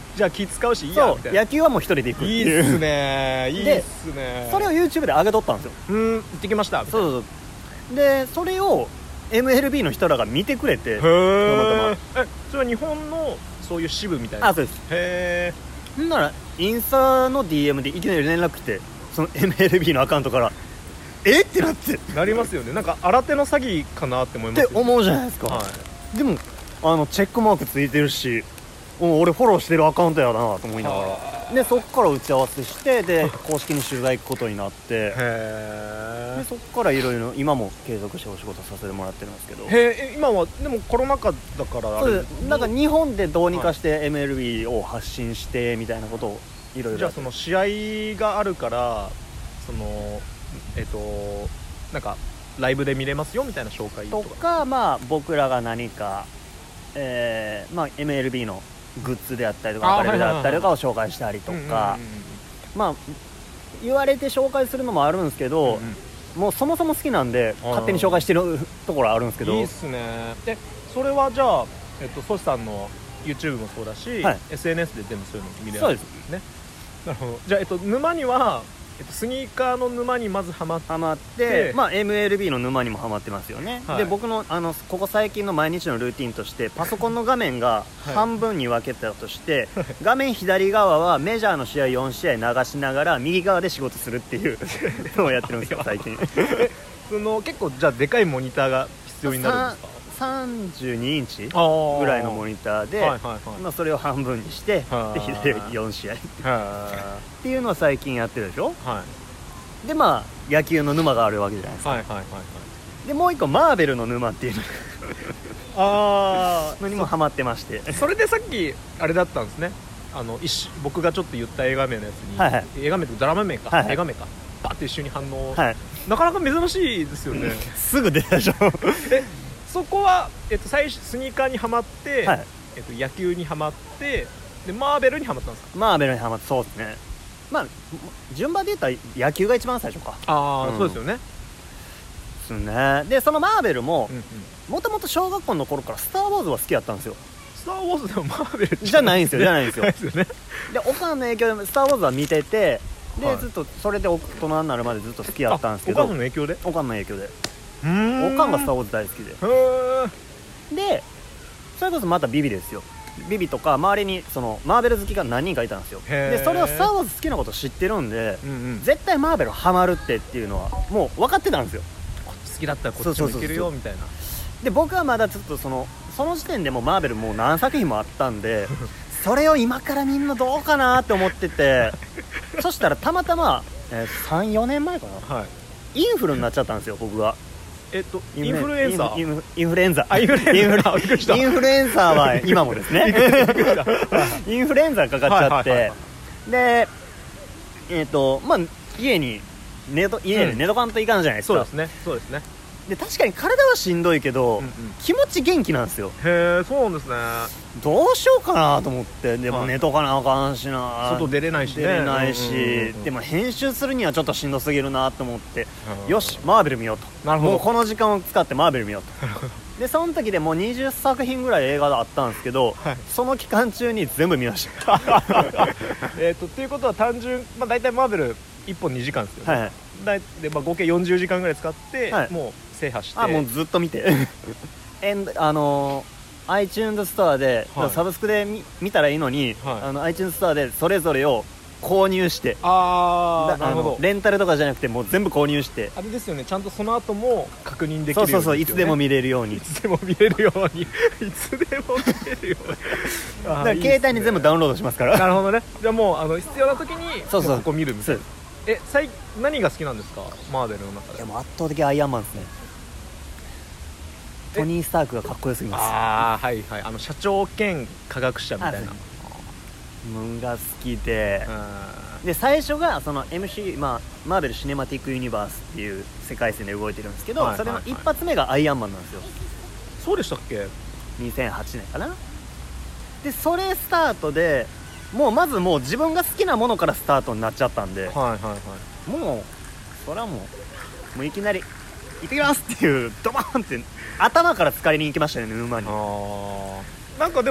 じゃあ気使うしいいやそうみたいな。 野球はもう一人で行くっていいういっすねいいっすね。 それを YouTube で上げとったんですよ。 うん行ってきましたみたいな。 そうそうそうでそれを エムエルビー の人らが見てくれて、 へたまえ。えそれは日本のそういう支部みたいな。 あそうです。 へえ。 ほんならインスタの ディーエム でいきなり連絡来て、その エムエルビー のアカウントからえってなってっなりますよね。なんか新手の詐欺かなって思いますよね。 て思うじゃないですか、 はでもあのチェックマークついてるし、うん俺フォローしてるアカウントやなと思いい。 ながら、 はでそっから打ち合わせしてで公式に取材行くことになってい。へでえ。 そっからいろいろ今も継続してお仕事させてもらってるんですけど、 へえ今はでもコロナ禍だからあれそうです。なんか日本でどうにかして エムエルビー を発信してみたいなことをいろいろじゃあその試合があるからそのえっ、となんかライブで見れますよみたいな紹介ととか。 か、まあ、僕らが何か、えーまあ、エムエルビー のグッズであったりとかあアパレルであったりとかを紹介したりとか、 うんうんうんうんまあ言われて紹介するのもあるんですけど、 うんうんもうそもそも好きなんであー勝手に紹介してるところあるんですけど、 いいっすね。でそれはじゃあえっ、とソシさんの YouTube もそうだし、 はいエスエヌエス で全部そういうの見れるそうですね。なるほど。じゃあえっ、と沼には、えっとスニーカーの沼にまずハマってハマってで、 まあ、エムエルビー の沼にもハマってますよね、 はいで僕のあのここ最近の毎日のルーティンとしてパソコンの画面がはい半分に分けたとして、画面左側はメジャーの試合よん試合流しながら右側で仕事するっていうのをやってるんですよ最近その結構じゃあでかいモニターが必要になるんですか。 さんじゅうにインチあぐらいのモニターで、 はいはいはいまあ、それを半分にしてはあで左よん試合っはていうのを最近やってるでしょ。 いはいでまあ野球の沼があるわけじゃないですか。 はいはいはいはいでもう一個マーベルの沼っていうあのにもハマってましてあそれでさっきあれだったんですね。あの一瞬僕がちょっと言った映画名のやつに、 はいはい映画名とドラマ名か、 はいはい映画名かパッて一緒に反応、 はいなかなか珍しいですよね。 すぐ出たでしょえそこは、えっと、最初スニーカーにはまって、 はいえっと、野球にはまってでマーベルにはまったんですか。 マーベルにハマってそうですね。まあ順番で言ったら野球が一番最初かああ、 うんそうですよね。 ですね。でそのマーベルもうんうんもともと小学校の頃からスター・ウォーズは好きだったんですよ。 スター・ウォーズでもマーベルじゃないんですよじゃないんですよですよね。 でおかんの影響でスター・ウォーズは見ててで、 はいずっとそれで大人になるまでずっと好きだったんですけど、 あお母さんの影響でおかんの影響でうーんおかんがスター・ウォーズ大好きでへーでそれこそまたビビですよ。ビビとか周りにそのマーベル好きが何人かいたんですよ。 へーでそれをスター・ウォーズ好きなこと知ってるんで、 うんうん絶対マーベルハマるってっていうのはもう分かってたんですよ。 好きだったらこっちもいけるよみたいな。 で僕はまだちょっとそのその時点でもうマーベルもう何作品もあったんでそれを今から見るのどうかなって思っててそしたらたまたま、えー、さんよねんまえかなはいインフルになっちゃったんですよ僕が。 えっとインフルエンサーインフインフルエンザあインフルエンザインフルびっくりしたインフルエンサーは今もですねインフルエンザかかっちゃっはいはいはいてはでえっ、とまあ家に寝と家で寝とかんといかんじゃないですか、 そうですねそうですね。 で確かに体はしんどいけど、 うんうん気持ち元気なんですよ。 へえそうなんですね。 どうしようかなと思ってでもはい寝とかなあかんしな外出れないしね出れないし、 うんうんうんうんでも編集するにはちょっとしんどすぎるなと思って、 うんよしマーベル見ようと。 なるほどもうこの時間を使ってマーベル見ようとでその時でもうにじゅっさく品ぐらい映画があったんですけど、 はいその期間中に全部見ましたえっとっていうことは単純まあ大体マーベルいっぽんにじかんですよね。 はい、はい、 だいで、まあ、合計よんじゅうじかんぐらい使って、 はいもう制覇してあもうずっと見てえんあのー、iTunes ストアで、 はいサブスクで見見たらいいのに、 はいあの iTunes ストアでそれぞれを購入してだああなるほどあのレンタルとかじゃなくてもう全部購入してあれですよねちゃんとその後も確認できるよそうそうそうにいつでも見れるようにいつでも見れるようにいつでも見れるようにだから携帯に全部ダウンロードしますからなるほどね。じゃあもうあの必要な時にそうそうここ見るみたそいうな。え最何が好きなんですかマーベルの中で。 いやもう圧倒的アイアンマンですね。トニー・スタークがかっこよすぎます。 ああはいはいあの社長兼科学者みたいな。 ムが好きでうんで最初がその エムシー、まあ、マーベル・シネマティック・ユニバースっていう世界線で動いてるんですけど、 はいはいはいそれの一発目がアイアンマンなんですよ。 そうでしたっけ。 にせんはちねんかな。でそれスタートでもうまずもう自分が好きなものからスタートになっちゃったんで、 はいはいはいもうそれはもうもういきなり行ってきますっていうドバーンって頭から浸かりに行きましたね沼に。 あーなんかでも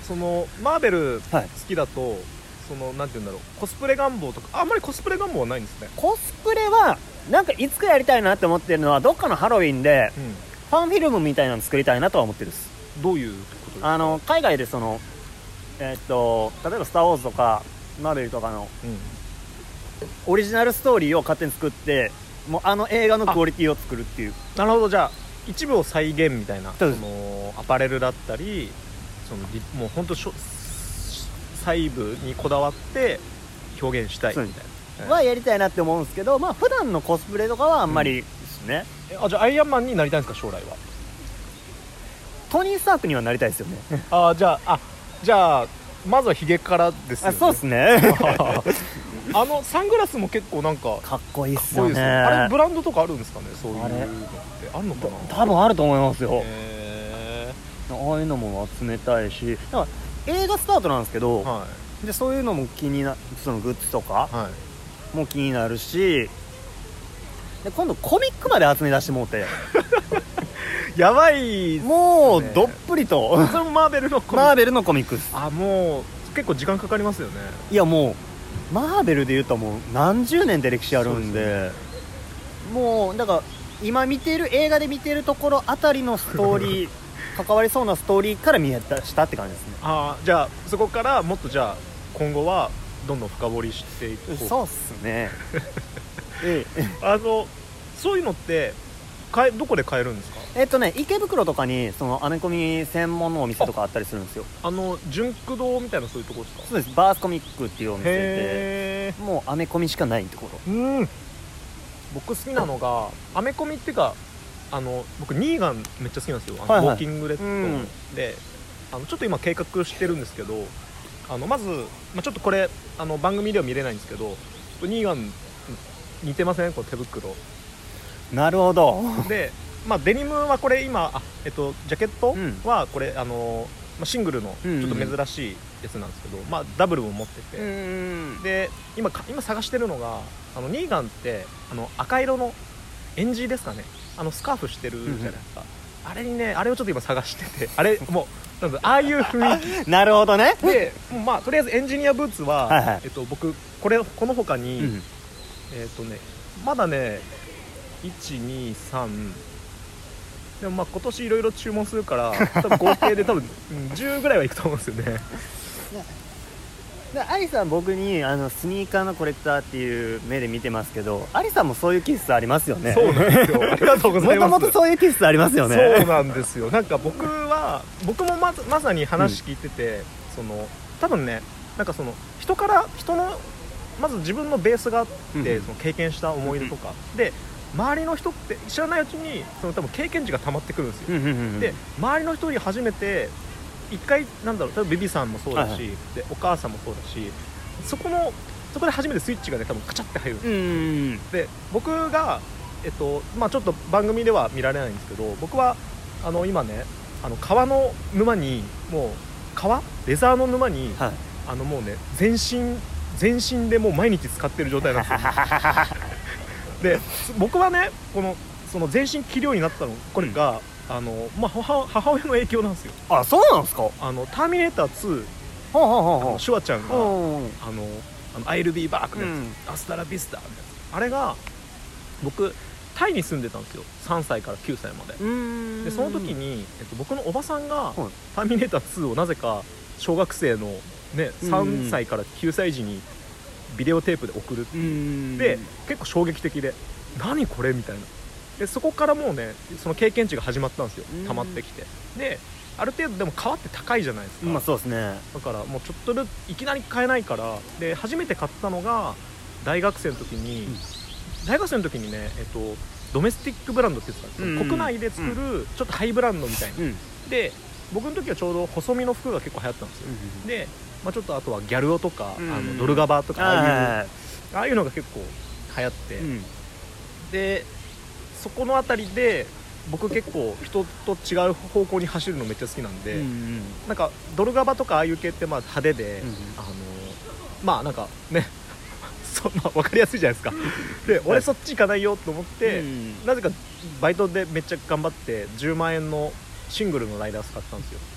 そのマーベル好はいきだと、そのなんて言うんだろう、コスプレ願望とかあんまりコスプレ願望はないんですね。 コスプレはなんかいつかやりたいなって思ってるのは、どっかのハロウィンでうん、 ファンフィルムみたいなの作りたいなとは思ってるんです。 どういうことですか？ あの海外でそのえーっと例えば「スター・ウォーズ」とかマーベルとかのうんオリジナルストーリーを勝手に作って、もうあの映画のクオリティを作るっていう。 なるほど、じゃあ一部を再現みたいな、 そうですそのアパレルだったり、そのリもう本当しょ細部にこだわって表現したいみたいな、 はやりたいなって思うんですけど、まあ普段のコスプレとかはあんまりですね、 えあじゃあアイアンマンになりたいんですか、将来は。 トニー・スタークにはなりたいですよね。 あじゃああじゃあまずはヒゲからですよね。 あそうですねあのサングラスも結構なんかかっこいいっすかっこいいよね。 ですね。あれブランドとかあるんですかね、そういうのってあれあるのかな。 多分あると思いますよ。 へああいうのも集めたいし、だから映画スタートなんですけど、 ーはいでそういうのも気にな、そのグッズとかはいも気になるし、で今度コミックまで集め出してもうて、 やばい。 もうどっぷりとそれもマーベルのコミックマーベルのコミックです。 あもう結構時間かかりますよね。 いやもうマーベルでいうともう何十年で歴史あるんで、もうだから今見てる映画で見てるところあたりのストーリー関わりそうなストーリーから見えたしたって感じですね。 あじゃあそこからもっとじゃあ今後はどんどん深掘りしていこう。 そうっすねええあのそういうのって買えどこで買えるんですか？ えっとね池袋とかにそのアメコミ専門のお店とかあったりするんですよ。 あの純駆堂みたいなそういうところですか？ そうです。バースコミックっていうお店でへもうアメコミしかないところ。 え。うん僕好きなのがアメコミっていうか、あの僕ニーガンめっちゃ好きなんですよ。あの、 はいはいウォーキングデッド、 うんであのちょっと今計画してるんですけど、あのまず、まあ、ちょっとこれあの番組では見れないんですけど、ニーガン似てません？この手袋なるほど。 で、まあ、デニムはこれ今あ、えっと、ジャケットうんはこれ、あのまあ、シングルのちうんうんょっと珍しいやつなんですけど、まあ、ダブルも持ってて、 んで 今, か今探してるのがあのニーガンってあの赤色のエンジーですかね、あのスカーフしてるじゃないですか、あれにねあれをちょっと今探してて、あれもうなんだああいう雰囲気なるほどね。 でもうまあとりあえずエンジニアブーツは、 はいはいえっと、僕これこの他に、 うんえっとねまだねいちにさんでもまあ今年いろいろ注文するから多分合計で多分うんじゅうぐらいはいくと思うんですよね。 でアリさん僕にあのスニーカーのコレクターっていう目で見てますけど、アリさんもそういう気質ありますよね。 そうなんですよ。ありがとうございます。 もともとそういう気質ありますよね。 そうなんですよ。なんか僕は僕もまずまさに話聞いてて、うん、その多分ねなんかその人から人のまず自分のベースがあって、うん、その経験した思い出とか、うん、で周りの人って知らないうちにその多分経験値が溜まってくるんですよ、 うんうんうん、で周りの人に初めて一回なんだろう、例えばビビさんもそうだし、はいはい、でお母さんもそうだし、そこのそこで初めてスイッチがね多分カチャって入るんですよ、うんうん、で僕がえっとまあちょっと番組では見られないんですけど、僕はあの今ねあの革の沼にもう革レザーの沼に、はい、あのもうね全身全身でもう毎日使ってる状態なんですよで僕はねこのその全身着るようになったのこれが、うん、あのまあ、母, 母親の影響なんですよ。 あ、そうなんですか。 あのターミネーターツー、 はあはあはあ、 シュワちゃんが、 うん、 あのあの I'll be back のやつ、うん、アスタラビスタみたいなやつ、あれが僕タイに住んでたんですよ、さんさいからきゅうさいまで。でその時に、えっと、僕のおばさんが、うん、ターミネーターツーをなぜか小学生の、ね、さんさいからきゅうさい児にビデオテープで送るってで結構衝撃的で、何これみたいな。でそこからもうねその経験値が始まったんですよ、溜まってきて。である程度でも革って高いじゃないですか、 まあそうですね。 だからもうちょっとずついきなり買えないから、で初めて買ったのが大学生の時に、うん、大学生の時にね、えっと、ドメスティックブランドって言ってたんですよ、うん、国内で作るちょっとハイブランドみたいな、うん、で僕の時はちょうど細身の服が結構流行ったんですよ、うん、で、まあ、ちょっとあとはギャルオとか、うん、あのドルガバとかああいう、ああいうのが結構流行って、うん、でそこの辺りで僕結構人と違う方向に走るのめっちゃ好きなんで、うんうん、なんかドルガバとかああいう系ってまあ派手で、うんうん、あのまあなんかねそ、まあ、分かりやすいじゃないですかで俺そっち行かないよと思って、うん、なぜかバイトでめっちゃ頑張ってじゅうまんえんのシングルのライダース買ったんですよ。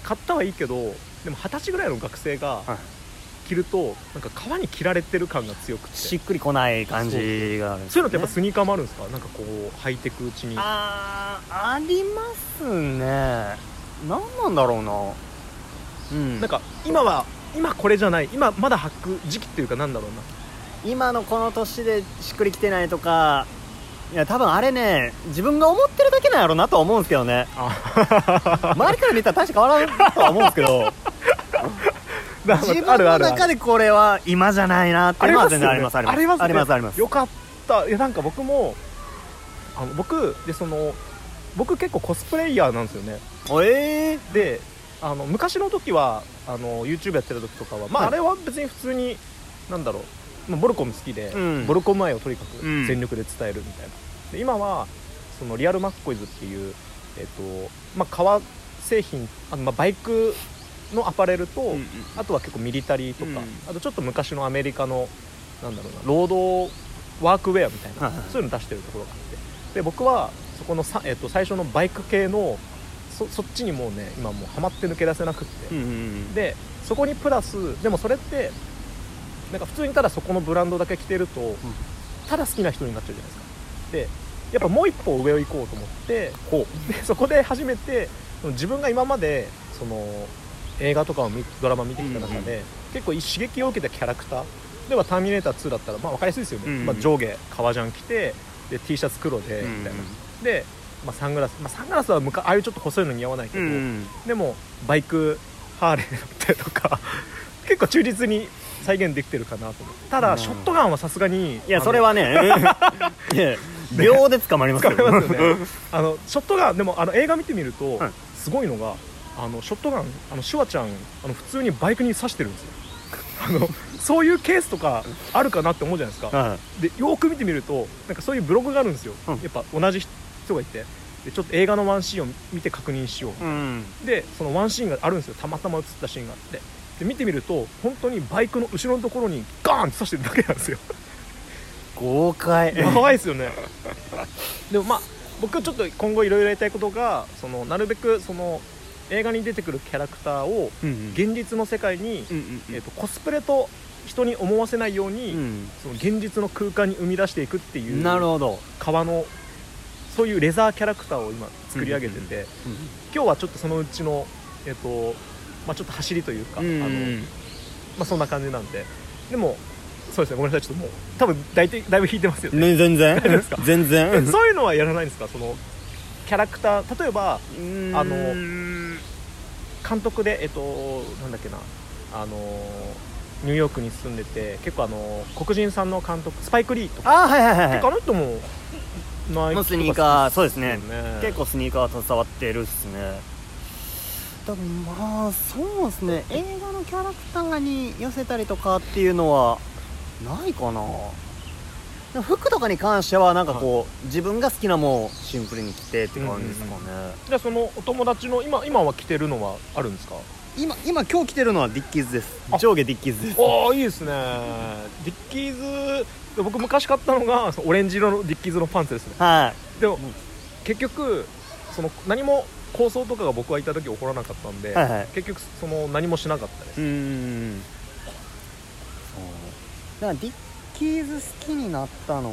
買ったはいいけどでもはたちぐらいの学生がはい着るとなんか革に着られてる感が強くてしっくりこない感じがあるんですそういうのよね。 ってやっぱスニーカーもあるんですか？なんかこう履いてくうちにあーありますね。何なんだろうな。うんなんか今は今これじゃない今まだ履く時期っていうかなんだろうな今のこの年でしっくりきてないとか、いや多分あれね自分が思ってるだけなんやろうなとは思うんですけどね。周りから見たら大して変わらんとは思うんですけど自分の中でこれは今じゃないなっていうのは全然ありますありますありますありますありますよかったいやなんか僕もあの僕でその僕結構コスプレイヤーなんですよね。 ええであの昔の時はあの YouTube やってる時とかはまあ、 はいあれは別に普通になんだろう、まあ、ボルコム好きで、 うんボルコム愛をとにかくうん全力で伝えるみたいな、で今はそのリアルマッコイズっていう、えっとまあ、革製品あの、まあ、バイクのアパレルと、 うんうんあとは結構ミリタリーとか、 うんあとちょっと昔のアメリカのなんだろうな労働ワークウェアみたいな、 はいはいそういうの出してるところがあってで僕はそこのさ、えっと、最初のバイク系の そ, そっちにもうね今もうハマって抜け出せなくって、 うんうんうんでそこにプラスでもそれってなんか普通にただそこのブランドだけ着てると、ただ好きな人になっちゃうじゃないですか。でやっぱもう一歩上を行こうと思ってこうでそこで初めて自分が今までその映画とかを見ドラマ見てきた中で、 うんうん結構刺激を受けたキャラクターではターミネーターツーだったらまあ分かりやすいですよね、 うんうんまあ、上下革ジャン着てで T シャツ黒でみたいな、で、まあ、サングラス、まあ、サングラスはむかああいうちょっと細いの似合わないけど、 うんうんでもバイクハーレー乗ってとか結構忠実に再現できてるかなと思ってただ、 うん、 ショットガンはさすがにいやそれはねいや秒で捕まりますよ捕まりますよねあのショットガンでもあの映画見てみると、 はいすごいのがあのショットガンあのシュワちゃんあの普通にバイクに刺してるんですよあのそういうケースとかあるかなって思うじゃないですか、 はでよーく見てみるとなんかそういうブログがあるんですよ、 うんやっぱ同じ人がいてでちょっと映画のワンシーンを見て確認しよう、 いうんでそのワンシーンがあるんですよたまたま映ったシーンがあってで見てみると本当にバイクの後ろのところにガーンって刺してるだけなんですよ豪快やばいですよねでもまあ僕ちょっと今後いろいろやりたいことがそのなるべくその映画に出てくるキャラクターをうんうん現実の世界に、 うんうんえー、とコスプレと人に思わせないように、 うんその現実の空間に生み出していくっていうなるほど、 革のそういうレザーキャラクターを今作り上げてて、今日はちょっとそのうちの、えーとまあ、ちょっと走りというか、 うんあのまあ、そんな感じなんででもそうですねごめんなさいちょっともう多分大体だいぶ引いてますよねね、全然大丈夫ですか全然そういうのはやらないんですかそのキャラクター例えばあの監督でえっとなんだっけなあのニューヨークに住んでて結構あの黒人さんの監督スパイク・リーとかあはいはいはい結構あの人もナイもうスニーカーそうですーね結構スニーカーは携わってるっすね。多分まあそうですね映画のキャラクターに寄せたりとかっていうのはないかな。でも服とかに関してはなんかこう、自分が好きなもんをシンプルに着てって感じですかね、 じゃあそのお友達の今今は着てるのはあるんですか？ 今今今日着てるのはディッキーズですあ上下ディッキーズです。 ああいいですねディッキーズ僕昔買ったのがそのオレンジ色のディッキーズのパンツですね。 はいでも結局その何も構想とかが僕がいた時起こらなかったんで、 はいはい結局その何もしなかったですうーんそうだからディッキーズ好きになったのも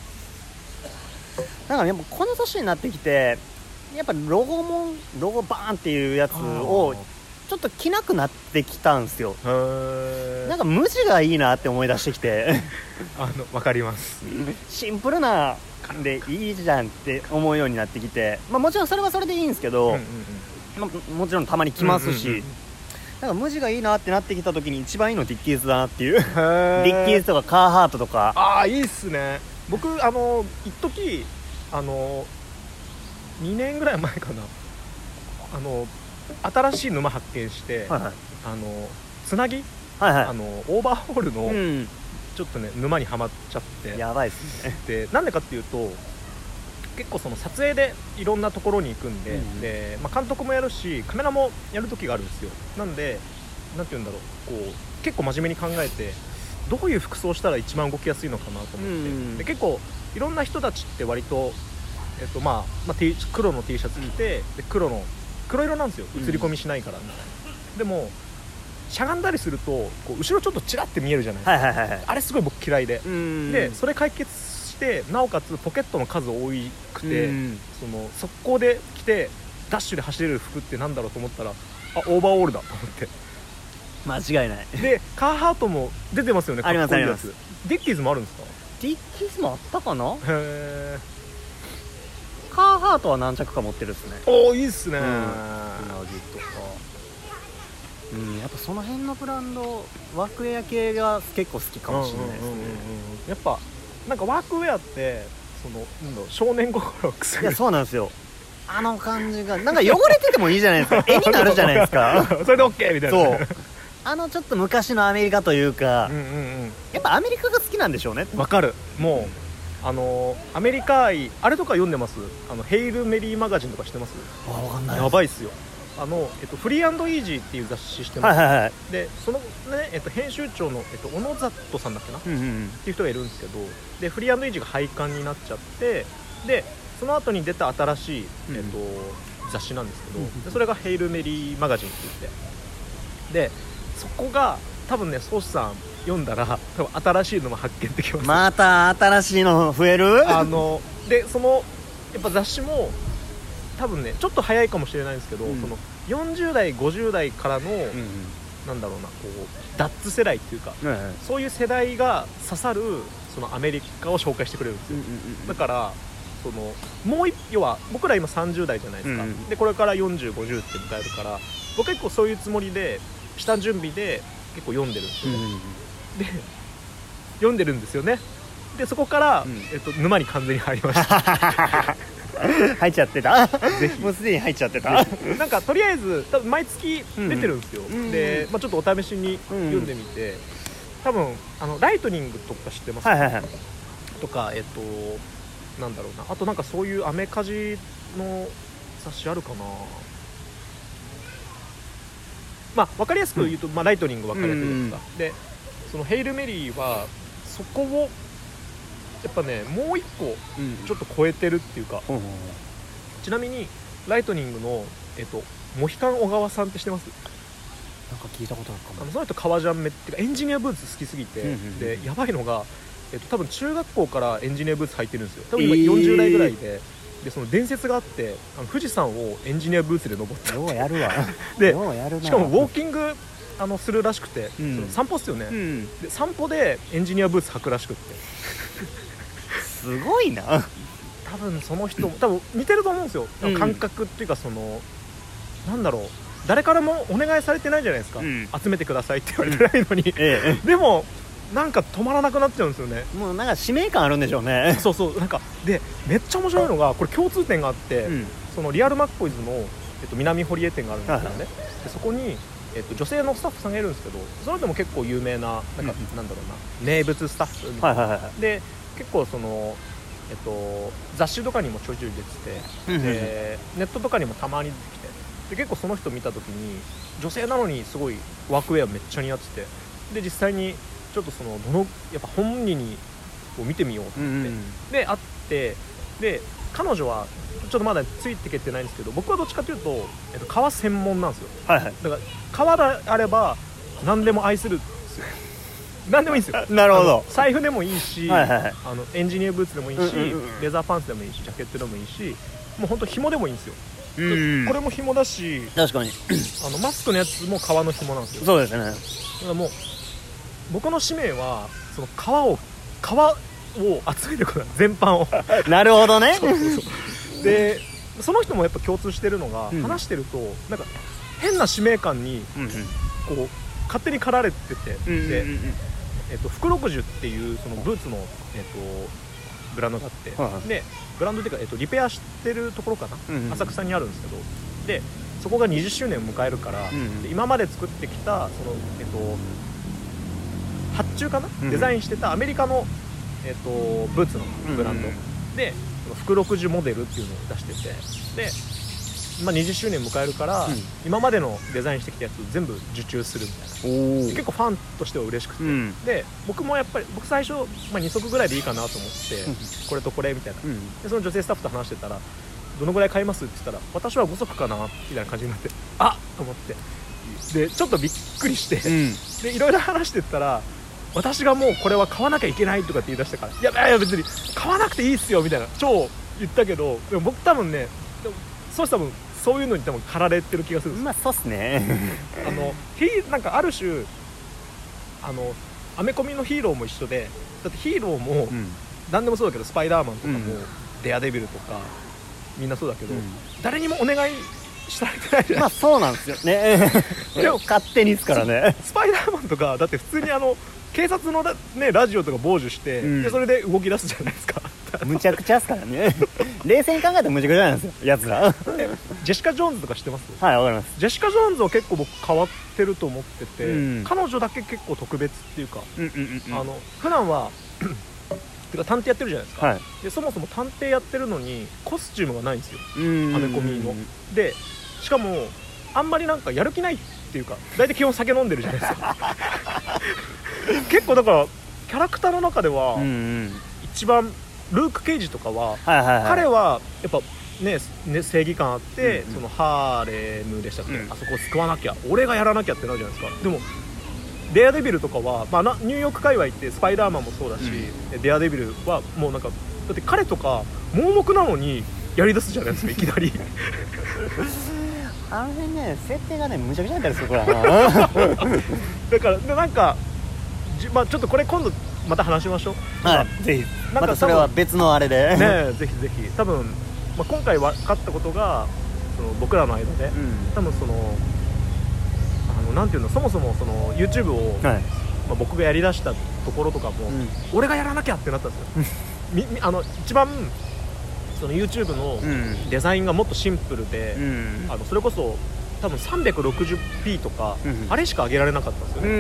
なんかやっぱこの年になってきてやっぱロゴもロゴバーンっていうやつをちょっと着なくなってきたんですよ。 へなんか無地がいいなって思い出してきてあの分かりますシンプルなでいいじゃんって思うようになってきて、まあ、もちろんそれはそれでいいんですけど、 うんうんまあ、もちろんたまに着ますし、 うんうんうんなんか無地がいいなってなってきた時に一番いいのディッキーズだなっていうデへーィッキーズとかカーハートとかああいいっすね僕あの一時あのにねんぐらい前かなあの新しい沼発見して、 はいはいあのつなぎはいはいあのオーバーホールのうんちょっとね沼にはまっちゃってやばいっすねでなんでかっていうと結構その撮影でいろんなところに行くんで、 うんでまあ、監督もやるしカメラもやる時があるんですよ。なんでなんて言うんだろうこう結構真面目に考えてどういう服装したら一番動きやすいのかなと思って、 うんで結構いろんな人たちって割と、えっとまあまあ、T 黒の T シャツ着てで黒の黒色なんですよ、映り込みしないからみたいな、うん、でもしゃがんだりするとこう後ろちょっとチラって見えるじゃないですか、 はいはいはいはい、 あれすごい僕嫌いで、 うん、 でそれ解決してなおかつポケットの数多くて、うん、その速攻で着てダッシュで走れる服ってなんだろうと思ったら、あオーバーオールだと思って間違いないでカーハートも出てますよね、かっこいいやつ。 ありますあります。 デッキーズもあるんですか？ ディッキーズもあったかな。 へえ。 カーハートは何着か持ってるっすね。 おーいいっすね、うん、うなぎとか、うん、やっぱその辺のブランドワークウェア系が結構好きかもしれないですね、うんうんうんうん、 やっぱなんかワークウェアってそのなんだろう少年心をくすぐる。 いやそうなんですよ、あの感じがなんか汚れててもいいじゃないですか絵になるじゃないですかそれで OK みたいな。 そうあのちょっと昔のアメリカというか、うんうんうん、やっぱアメリカが好きなんでしょうね。 わかる。もうあのー、アメリカ愛あれとか読んでます？あのヘイルメリーマガジンとか知ってます？ あ、わかんない。 やばいっすよ。あの、えっと、フリー&イージーっていう雑誌してます、 はいはいはい、 でその、ねえっと、編集長の、えっと、小野ザットさんだっけな、うんうんうん、っていう人がいるんですけど、でフリー&イージーが廃刊になっちゃって、でその後に出た新しい、えっとうん、雑誌なんですけど、うん、でそれがヘイルメリーマガジンって言って、でそこが多分ねソースさん読んだら多分新しいのも発見できます。 また新しいの増える。 あのでそのやっぱ雑誌も多分ねちょっと早いかもしれないんですけど、うん、そのよんじゅう代ごじゅう代からの、うんうん、なんだろうなこうダッツ世代っていうか、うんうん、そういう世代が刺さるそのアメリカを紹介してくれるんですよ、うんうんうん、だからそのもう一要は僕ら今さんじゅう代じゃないですか、うんうん、でこれからよんじゅう、ごじゅうって迎えるから僕結構そういうつもりで下準備で結構読んでるんですよ、うんうん、で読んでるんですよね。でそこから、うんえっと、沼に完全に入りました入っちゃってたぜひもうすでに入っちゃってたなんかとりあえず多分毎月出てるんですよ、うんうん、で、まあ、ちょっとお試しに読んでみて、うんうん、多分あのライトニングとか知ってますか、はいはいはい、とかえっとなんだろうなあとなんかそういうアメカジの雑誌あるかな。まあ分かりやすく言うと、うんまあ、ライトニング分かりやすいですか、うんうん、でそのヘイルメリーはそこをやっぱねもう一個ちょっと超えてるっていうか、うん、ちなみにライトニングの、えっと、モヒカン小川さんって知ってます？ なんか聞いたことあるかも。 あのその人革ジャンめっていうかエンジニアブーツ好きすぎて、うんうんうん、でやばいのが、えっと、多分中学校からエンジニアブーツ履いてるんですよ。多分今よんじゅう代ぐらいで、えー、でその伝説があってあの富士山をエンジニアブーツで登ったようやるわでようやるな。 しかもウォーキングあのするらしくて、うん、その散歩っすよね、うん、で散歩でエンジニアブーツ履くらしくってすごいな。 多分その人も多分似てると思うんですよ、うん、感覚っていうかそのなんだろう誰からもお願いされてないじゃないですか、うん、集めてくださいって言われてないのに、うんええ、でもなんか止まらなくなっちゃうんですよね。 もうなんか使命感あるんでしょうね。 そうそうなんかでめっちゃ面白いのがこれ共通点があって、うん、そのリアルマッコイズの、えっと、南堀江店があるんですよね、でそこにえっと、女性のスタッフさんがいるんですけどその人も結構有名ななんか、うん、なんだろうな名物スタッフみたいな、はいはいはい、で結構その、えっと、雑誌とかにもちょいちょい出てて、うん、でネットとかにもたまに出てきてで結構その人見た時に女性なのにすごいワークウェアめっちゃ似合っててで実際にちょっとそのどのやっぱ本人にを見てみようと思って、うんうん、で会ってで彼女はちょっとまだついてけてないんですけど僕はどっちかというと、えっと、革専門なんですよ、はいはい、だから革であれば何でも愛するんですよ何でもいいんですよなるほど財布でもいいし、はいはいはい、あのエンジニアブーツでもいいし、うんうんうん、レザーパンツでもいいしジャケットでもいいしもうほんと紐でもいいんですよ、うん、これも紐だし確かにあのマスクのやつも革の紐なんですよ。 そうですね。だからもう僕の使命はその革を革を集めること全般をなるほどねそうそうそうでその人もやっぱ共通してるのが、うん、話してるとなんか変な使命感にこう、うんうん、勝手に駆られてて、うんうんうん、で、えっと、福ろくじゅうっていうそのブーツの、えっと、ブランドがあって、はいはい、でブランドっていうか、えっと、リペアしてるところかな、うんうん、浅草にあるんですけどでそこがにじゅっしゅうねんを迎えるから、うんうん、で今まで作ってきたその、えっと、発注かな、うんうん、デザインしてたアメリカの、えっと、ブーツのブランド、うんうん、で福ろくじゅうモデルっていうのを出しててで、まあ、にじゅっしゅうねん迎えるから、うん、今までのデザインしてきたやつ全部受注するみたいな結構ファンとしては嬉しくて、うん、で僕もやっぱり僕最初、まあ、に足ぐらいでいいかなと思って、うん、これとこれみたいな、うん、でその女性スタッフと話してたらどのぐらい買いますって言ったら、私はご足かなみたいな感じになって、あっと思って、でちょっとびっくりして、うん、でいろいろ話してったら、私がもうこれは買わなきゃいけないとかって言い出したから、いやいや別に買わなくていいっすよみたいな超言ったけど、でも僕多分ね、そうしたら多分そういうのに多分駆られてる気がするんです。 まあそうっすねあのなんかある種あのアメコミのヒーローも一緒で、だってヒーローも、うん、何でもそうだけど、スパイダーマンとかも、うん、デアデビルとかみんなそうだけど、うん、誰にもお願いしたられてないじゃない。 まあそうなんですよねでも勝手にですからね。 スパイダーマンとかだって普通にあの警察の、ね、ラジオとか傍受して、うん、でそれで動き出すじゃないですかむちゃくちゃですからね冷静に考えたらむちゃくちゃなんですよやつらジェシカ・ジョーンズとか知ってます？ はい、わかります。 ジェシカ・ジョーンズは結構僕変わってると思ってて、うん、彼女だけ結構特別っていうか、うんうんうんうん、あの普段はてか探偵やってるじゃないですか、はい、でそもそも探偵やってるのにコスチュームがないんですよ、アメコミの。でしかもあんまりなんかやる気ないっていうか、大体基本酒飲んでるじゃないですか結構だからキャラクターの中では、うんうん、一番ルーク・ケイジとかは、はいはいはい、彼はやっぱね、ね正義感あって、うんうん、そのハーレムでしたっけ、うん、あそこを救わなきゃ、俺がやらなきゃってなるじゃないですか。でもデアデビルとかは、まあ、ニューヨーク界隈ってスパイダーマンもそうだし、うん、デアデビルはもうなんかだって彼とか盲目なのにやりだすじゃないですかいきなりあの辺ね、設定がねむちゃくちゃだったりするからなだからでなんかじ、まあ、ちょっとこれ今度また話しましょう。 はい、ぜひまたそれは別のあれでね、ぜひぜひ多分、まあ、今回分かったことがその僕らの間で、うん、多分そのあのなんていうの、そもそもその YouTube を、はい、まあ、僕がやりだしたところとかも、うん、俺がやらなきゃってなったんですよみみあの一番その YouTube のデザインがもっとシンプルで、うん、あのそれこそ多分 さんびゃくろくじゅうピー とか、うん、あれしか上げられなかったんですよね、うん、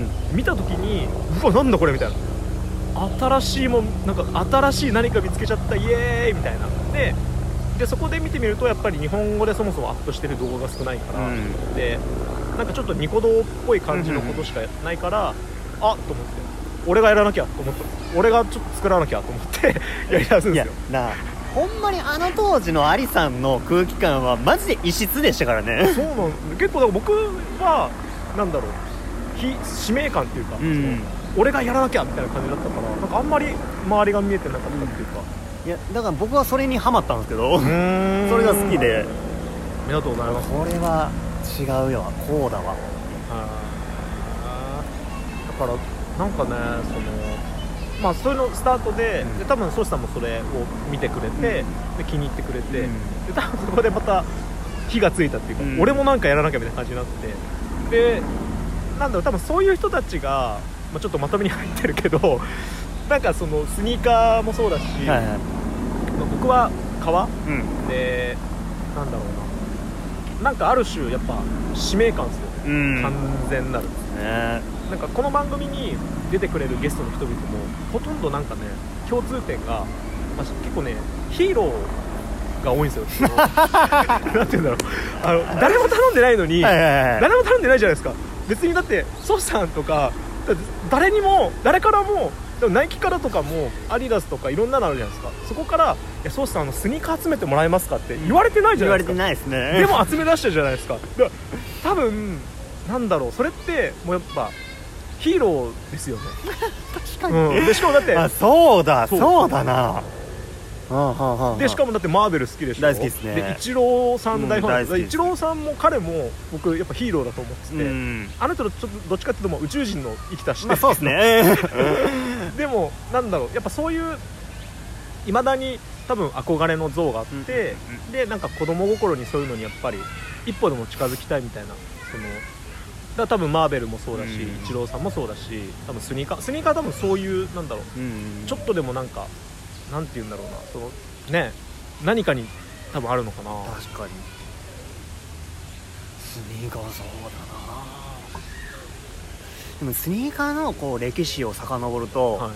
見た時にうわなんだこれみたいな、新しいもん、なんか新しい何か見つけちゃったイエーイみたいな。ででそこで見てみるとやっぱり日本語でそもそもアップしてる動画が少ないから、うん、でなんかちょっとニコ動っぽい感じのことしかないから、うん、あっと思って俺がやらなきゃと思った俺がちょっと作らなきゃと思ってやりだすんですよ。 いやなあ、ほんまにあの当時のアリさんの空気感はマジで異質でしたからねそうなん結構だから僕はなんだろう、非使命感っていうか、うん、俺がやらなきゃみたいな感じだったから、なんかあんまり周りが見えてなかったっていうか、 うん、いやだから僕はそれにハマったんですけどそれが好きで、 ありがとうございます。 これは違うよ、こうだわ。 あだからなんかね、そのまあそういうのスタートで、うん、で多分ソシさんもそれを見てくれて、うん、で気に入ってくれて、うん、で多分そこでまた火がついたっていうか、うん、俺もなんかやらなきゃみたいな感じになって、でなんだろう、多分そういう人たちが、まあ、ちょっとまとめに入ってるけどなんかそのスニーカーもそうだし、はいはい、まあ、僕は革、うん、でなんだろうな、なんかある種やっぱ使命感ですよね、うん、完全なるですね。なんかこの番組に出てくれるゲストの人々もほとんどなんかね、共通点が、まあ、結構ねヒーローが多いんですよなんていうんだろう、あの誰も頼んでないのに、はいはいはい、誰も頼んでないじゃないですか。別にだってソシさんとか誰にも誰からも、ナイキからとかもアディダスとかいろんなのあるじゃないですか。そこからいやソシさんのスニーカー集めてもらえますかって言われてないじゃないですか。 言われてないですね。 でも集め出してるじゃないですか。だ多分なんだろう、それってもうやっぱヒーローですよね確かに、 うん、でしかもだってあそうだそう、そうだな、 でしかもだってマーベル好きでしょ。 大好きですね。 でイチローさん大ファン、うん、イチローさんも彼も僕やっぱヒーローだと思ってて、うん、あの人ちょっとどっちかっていうともう宇宙人の生きたして、まあ、 そうですねでもなんだろう、やっぱそういういまだに多分憧れの像があって、うんうんうん、でなんか子供心にそういうのにやっぱり一歩でも近づきたいみたいな、そのだから多分マーベルもそうだし、うん、イチローさんもそうだし、多分スニーカースニーカー多分そういうなんだろう、うんうん、ちょっとでもなんかなんて言うんだろうな、そのね何かに多分あるのかな。 確かにスニーカーそうだな。でもスニーカーのこう歴史を遡ると、はい、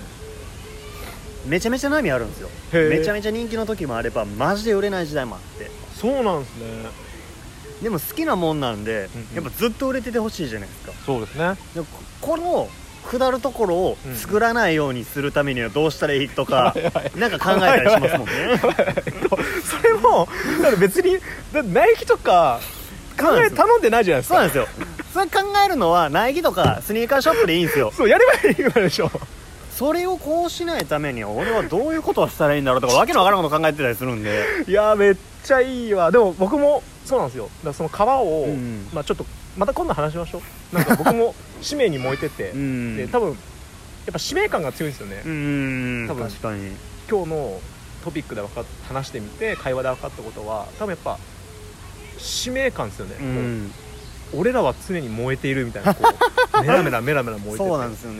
めちゃめちゃ波あるんですよ。めちゃめちゃ人気の時もあればマジで売れない時代もあって。 そうなんですね。 でも好きなもんなんで、うんうん、やっぱずっと売れててほしいじゃないですか。 そうですね。 でここの下るところを作らないようにするためにはどうしたらいいとか、うん、なんか考えたりしますもんねそれももだから別にだってナイキとか考え頼んでないじゃないですか。 そうなんですよ。それ考えるのはナイキとかスニーカーショップでいいんですよ。 そうやればいいからでしょ。 それをこうしないためには俺はどういうことをしたらいいんだろうとかわけのわからんこと考えてたりするんで。 いやめっちゃいいわ。でも僕もそうなんですよ。だからその革を、 うんまあちょっとまた今度話しましょう。なんか僕も使命に燃えてて、 うんで多分やっぱ使命感が強いんですよね。 うーん多分確かに今日のトピックで分かっ話してみて会話で分かったことは多分やっぱ使命感ですよね。 うもうん俺らは常に燃えているみたいな、こうメラメラメラメラ燃えてて、 そうなんですよね。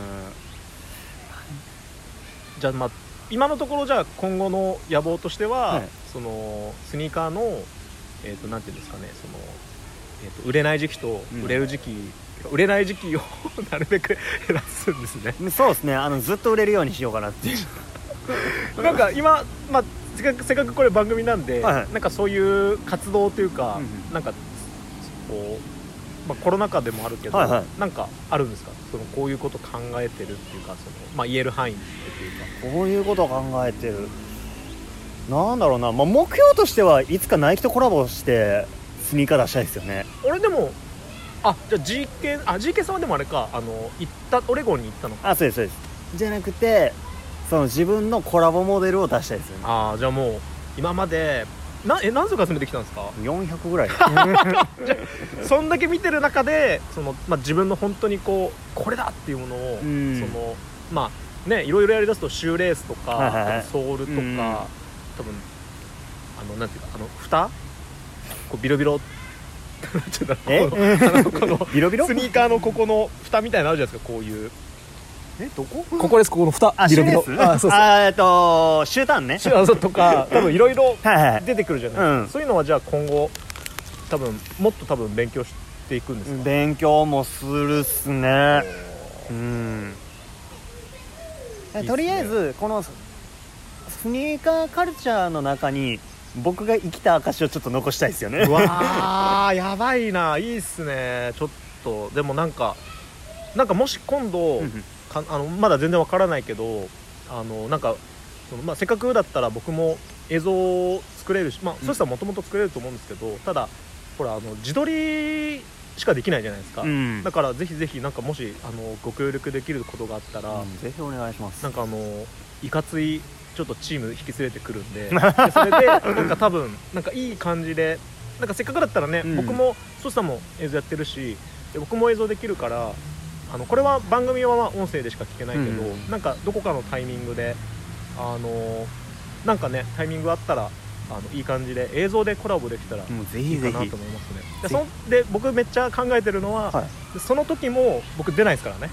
じゃあまあ今のところじゃあ今後の野望としては、 はいそのスニーカーのえっ、となんていうんですかね、その、えー、と売れない時期とうん売れる時期、売れない時期をなるべく減らすんですね。 そうですね。あのずっと売れるようにしようかなっていうなんか今、まあ、せっかくせっかくこれ番組なんで、 はいはいなんかそういう活動というか、 うんうんなんかこう、まあ、コロナ禍でもあるけど、 はいはいなんかあるんですか、そのこういうこと考えてるっていうか、その、まあ、言える範囲でというか。 こういうことを考えてる。なんだろうな、まあ、目標としてはいつかナイキとコラボしてスニーカー出したいですよね。 俺でもあじゃあ ジーケー あ ジーケー さんはでもあれか、あの行ったオレゴンに行ったのか。 あ、そうですそうです。じゃなくてその自分のコラボモデルを出したいですよね。 あじゃあもう今までなえ何足集めてきたんですか。 よんひゃくぐらいそんだけ見てる中でその、まあ、自分の本当にこうこれだっていうものを、 うんそのまあねいろいろやりだすとシューレースとか、 はいはいはいソールとか、 うん多分あのなんていうかあの蓋こうビロビロちょっとえこのあのこのビロビロスニーカーのここの蓋みたいなのあるじゃないですか、こういうえどこここです、ここの蓋あビロビロシューレースあそうそうあえっとシュータンね。 シューとか多分いろいろはいはい出てくるじゃない、 うんそういうのはじゃあ今後多分もっと多分勉強していくんですか。 勉強もするっすね。うんいいっすねとりあえずこのスニーカーカルチャーの中に僕が生きた証をちょっと残したいですよね。 うわーやばいな、いいっすね。ちょっとでもなんかなんかもし今度うんかあのまだ全然わからないけど、あのなんかその、まあ、せっかくだったら僕も映像を作れるし、まあ、 うんそしたらもともと作れると思うんですけど、ただほらあの自撮りしかできないじゃないですか、 うんだからぜひぜひなんかもしあのご協力できることがあったら、 うんぜひお願いします。 なんかあのいかついちょっとチーム引き連れてくるんででそれでなんか多分なんかいい感じでなんかせっかくだったらね、 うん僕もソシさんも映像やってるしで僕も映像できるからあのこれは番組はまあ音声でしか聞けないけど、 うんなんかどこかのタイミングであのなんかねタイミングあったらあのいい感じで映像でコラボできたらもうぜいいかひぜひなと思いますね。でそので僕めっちゃ考えてるのは、 はいでその時も僕出ないですからね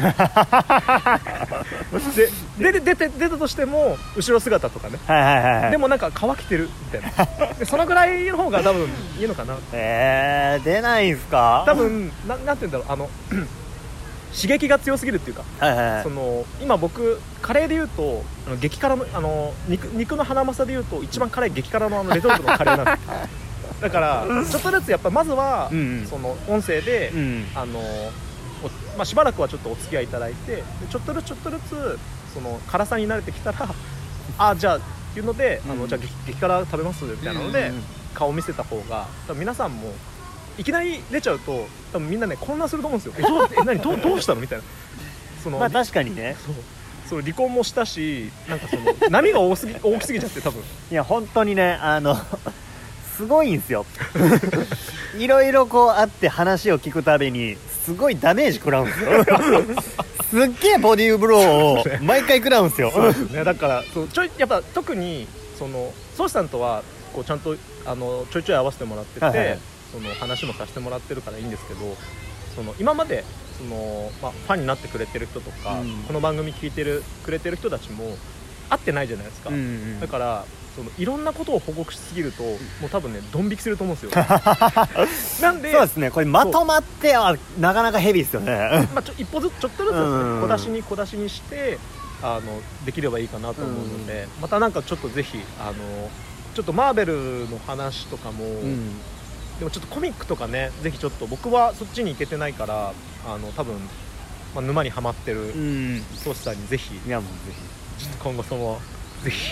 で出て出て出たとしても後ろ姿とかね、 はいはいはいはい。 でもなんか乾きてるみたいなでそのぐらいの方が多分いいのかな。 えー、出ないんすか。 多分ななんて言うんだろう、あの刺激が強すぎるっていうか、 はいはいはいその今僕カレーで言うとあの激辛のあの 肉, 肉のハナマサで言うと一番辛い激辛のあのレトルトのカレーなんですだからちょっとずつやっぱまずは、 うんうんその音声で、 うんあのおまあ、しばらくはちょっとお付き合いいただいてでちょっとずつちょっとずつその辛さに慣れてきたらあじゃあっていうので、あうんのじゃあ激激辛食べますみたいなので、 うんうんうん顔見せた方が多分皆さんもいきなり出ちゃうと多分みんなね混乱すると思うんですよ。えどうえ何どうどうしたのみたいな。そのまあ確かにね。 そうそう離婚もしたしなんかその波が多すぎ大きすぎちゃって多分いや本当にねあのすごいんですよいろいろこうあって話を聞くたびにすごいダメージ食らうんですよすっげえボディーブローを毎回食らうんですよそうですね。だからそうちょいやっぱ特にそのソシさんとはこうちゃんとあのちょいちょい合わせてもらってて、 はいはいその話もさせてもらってるからいいんですけど、その今までその、まあ、ファンになってくれてる人とか、 うんこの番組聞いてるくれてる人たちも会ってないじゃないですか、 うんうんだからそのいろんなことを報告しすぎるともう多分ねドン引きすると思うんですよなんでそうですねこれまとまってはなかなかヘビーですよねまあ、ちょ一歩ずつちょっとずつですね、 うん小出しに小出しにしてあのできればいいかなと思うので、またなんかちょっとぜひあのちょっとマーベルの話とかも、 うんでもちょっとコミックとかねぜひちょっと僕はそっちに行けてないからあの多分、まあ、沼にはまってるうんソースさんにぜひいやもうぜちょっと今後ともぜひ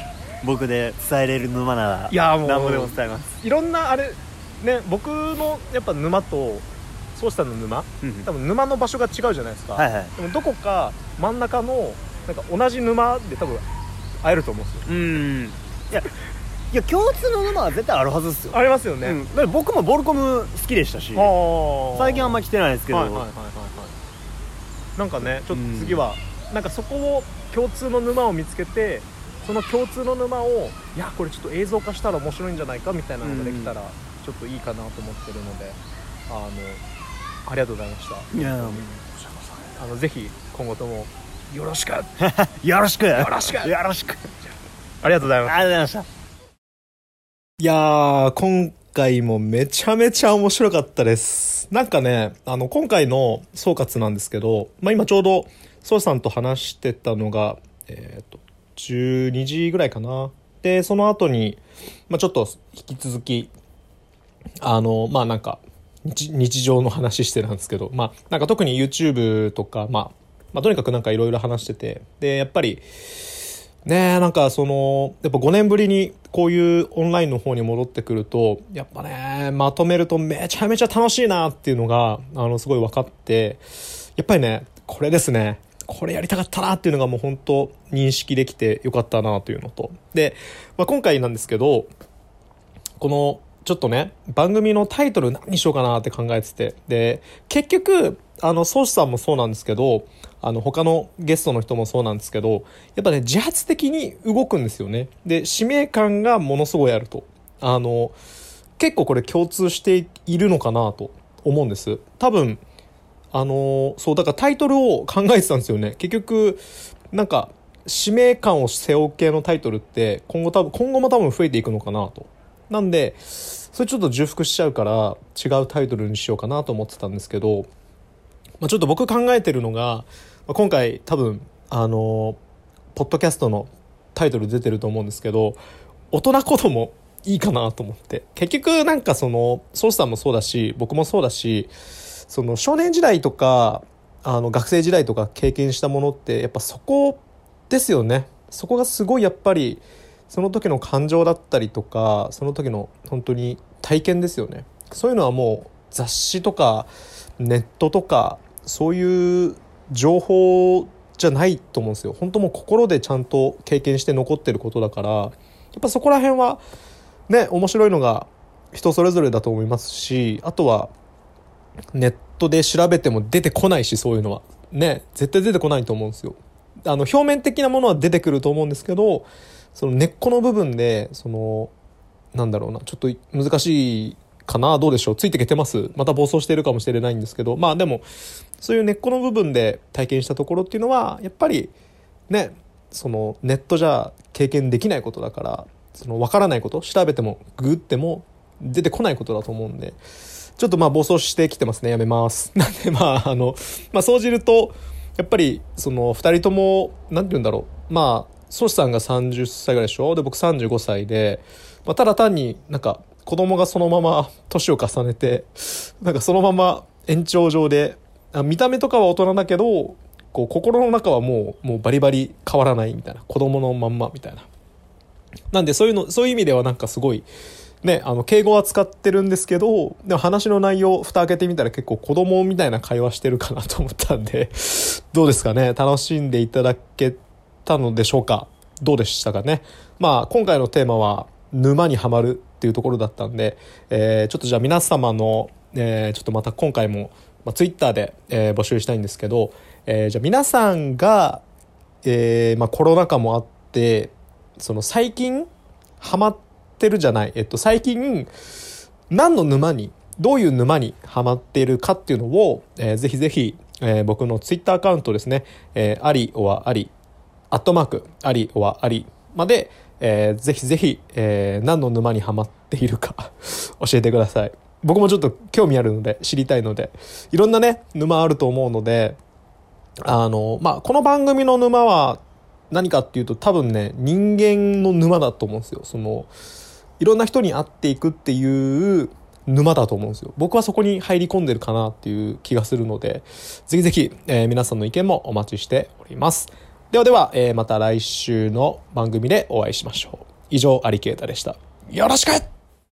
僕で伝えれる沼ならいやもう何ぼでも伝えます。 いろんなあれね、僕のやっぱ沼と宗師さんの沼、 うん多分沼の場所が違うじゃないですか、 はいはい。 でもどこか真ん中のなんか同じ沼で多分会えると思うんですよ。 うん。いやいや共通の沼は絶対あるはずですよ。 ありますよね、 うん、だって僕もボルコム好きでしたし、 あ最近あんま来てないですけど、 はいはいはいはいはいなんかねちょっと次は、なんかそこを共通の沼を見つけて、その共通の沼をいやこれちょっと映像化したら面白いんじゃないかみたいなのができたらちょっといいかなと思ってるので、あのありがとうございました。 いやあのぜひ今後ともよろしくよよろしくよろしくよろしくありがとうございます。 ありがとうございました。 いやー、今回もめちゃめちゃ面白かったです。なんかね、あの、今回の総括なんですけど、まあ今ちょうど、ソウさんと話してたのが、えっと、じゅうにじぐらいかな。で、その後に、まあちょっと引き続き、あの、まあなんか、日、日常の話してたんですけど、まあなんか特に YouTube とか、まあ、まあとにかくなんかいろいろ話してて、で、やっぱり、ねえ、なんかその、やっぱごねんぶりにこういうオンラインの方に戻ってくると、やっぱね、まとめるとめちゃめちゃ楽しいなっていうのが、あの、すごい分かって、やっぱりね、これですね、これやりたかったなっていうのがもう本当認識できてよかったなというのと。で、まあ、今回なんですけど、この、ちょっとね、番組のタイトル何にしようかなって考えてて、で、結局、あの、宗師さんもそうなんですけど、あの、他のゲストの人もそうなんですけど、やっぱね、自発的に動くんですよね。で、使命感がものすごいあると。あの、結構これ共通しているのかなと思うんです。多分、あの、そう、だからタイトルを考えてたんですよね。結局、なんか、使命感を背負う系のタイトルって、今後多分、今後も多分増えていくのかなと。なんで、それちょっと重複しちゃうから、違うタイトルにしようかなと思ってたんですけど、まあ、ちょっと僕考えてるのが、今回多分あのポッドキャストのタイトル出てると思うんですけど、大人子供いいかなと思って、結局なんかそのソウさんもそうだし僕もそうだし、その少年時代とかあの学生時代とか経験したものってやっぱそこですよね。そこがすごいやっぱりその時の感情だったりとかその時の本当に体験ですよね。そういうのはもう雑誌とかネットとかそういう情報じゃないと思うんですよ。本当もう心でちゃんと経験して残ってることだから、やっぱそこら辺はね、面白いのが人それぞれだと思いますし、あとはネットで調べても出てこないし、そういうのはね、絶対出てこないと思うんですよ。あの表面的なものは出てくると思うんですけど、その根っこの部分でそのなんだろうな、ちょっと難しいかな、どうでしょう、ついてきてます？また暴走しているかもしれないんですけど、まあでもそういう根っこの部分で体験したところっていうのはやっぱりね、そのネットじゃ経験できないことだから、その分からないこと、調べてもググっても出てこないことだと思うんで、ちょっとまあ暴走してきてますね。やめます。なんでまああのまあ総じるとやっぱりそのふたりともなんて言うんだろう、まあソシさんがさんじゅっさいぐらいでしょ、で僕さんじゅうごさいで、まあ、ただ単になんか子供がそのまま年を重ねて、なんかそのまま延長上で、見た目とかは大人だけど、こう心の中はもう、もうバリバリ変わらないみたいな、子供のまんまみたいな。なんでそういうの、そういう意味ではなんかすごい、ね、あの、敬語は使ってるんですけど、でも話の内容、蓋開けてみたら結構子供みたいな会話してるかなと思ったんで、どうですかね、楽しんでいただけたのでしょうか。どうでしたかね。まあ、今回のテーマは、沼にはまるっていうところだったんで、えー、ちょっとじゃあ皆様の、えー、ちょっとまた今回も、まあ、ツイッターで、えー、募集したいんですけど、えー、じゃあ皆さんが、えーまあ、コロナ禍もあってその最近ハマってるじゃない、えっと、最近何の沼にどういう沼にハマっているかっていうのを、えー、ぜひぜひ、えー、僕のツイッターアカウントですね、えー、ありおはありアットマークありおはありまで、えー、ぜひぜひ、えー、何の沼にハマっているか教えてください。僕もちょっと興味あるので知りたいので、いろんなね沼あると思うので、あのまあこの番組の沼は何かっていうと多分ね人間の沼だと思うんですよ。そのいろんな人に会っていくっていう沼だと思うんですよ。僕はそこに入り込んでるかなっていう気がするので、ぜひぜひ、えー、皆さんの意見もお待ちしております。ではでは、えー、また来週の番組でお会いしましょう。 以上、アリケータでした。よろしく。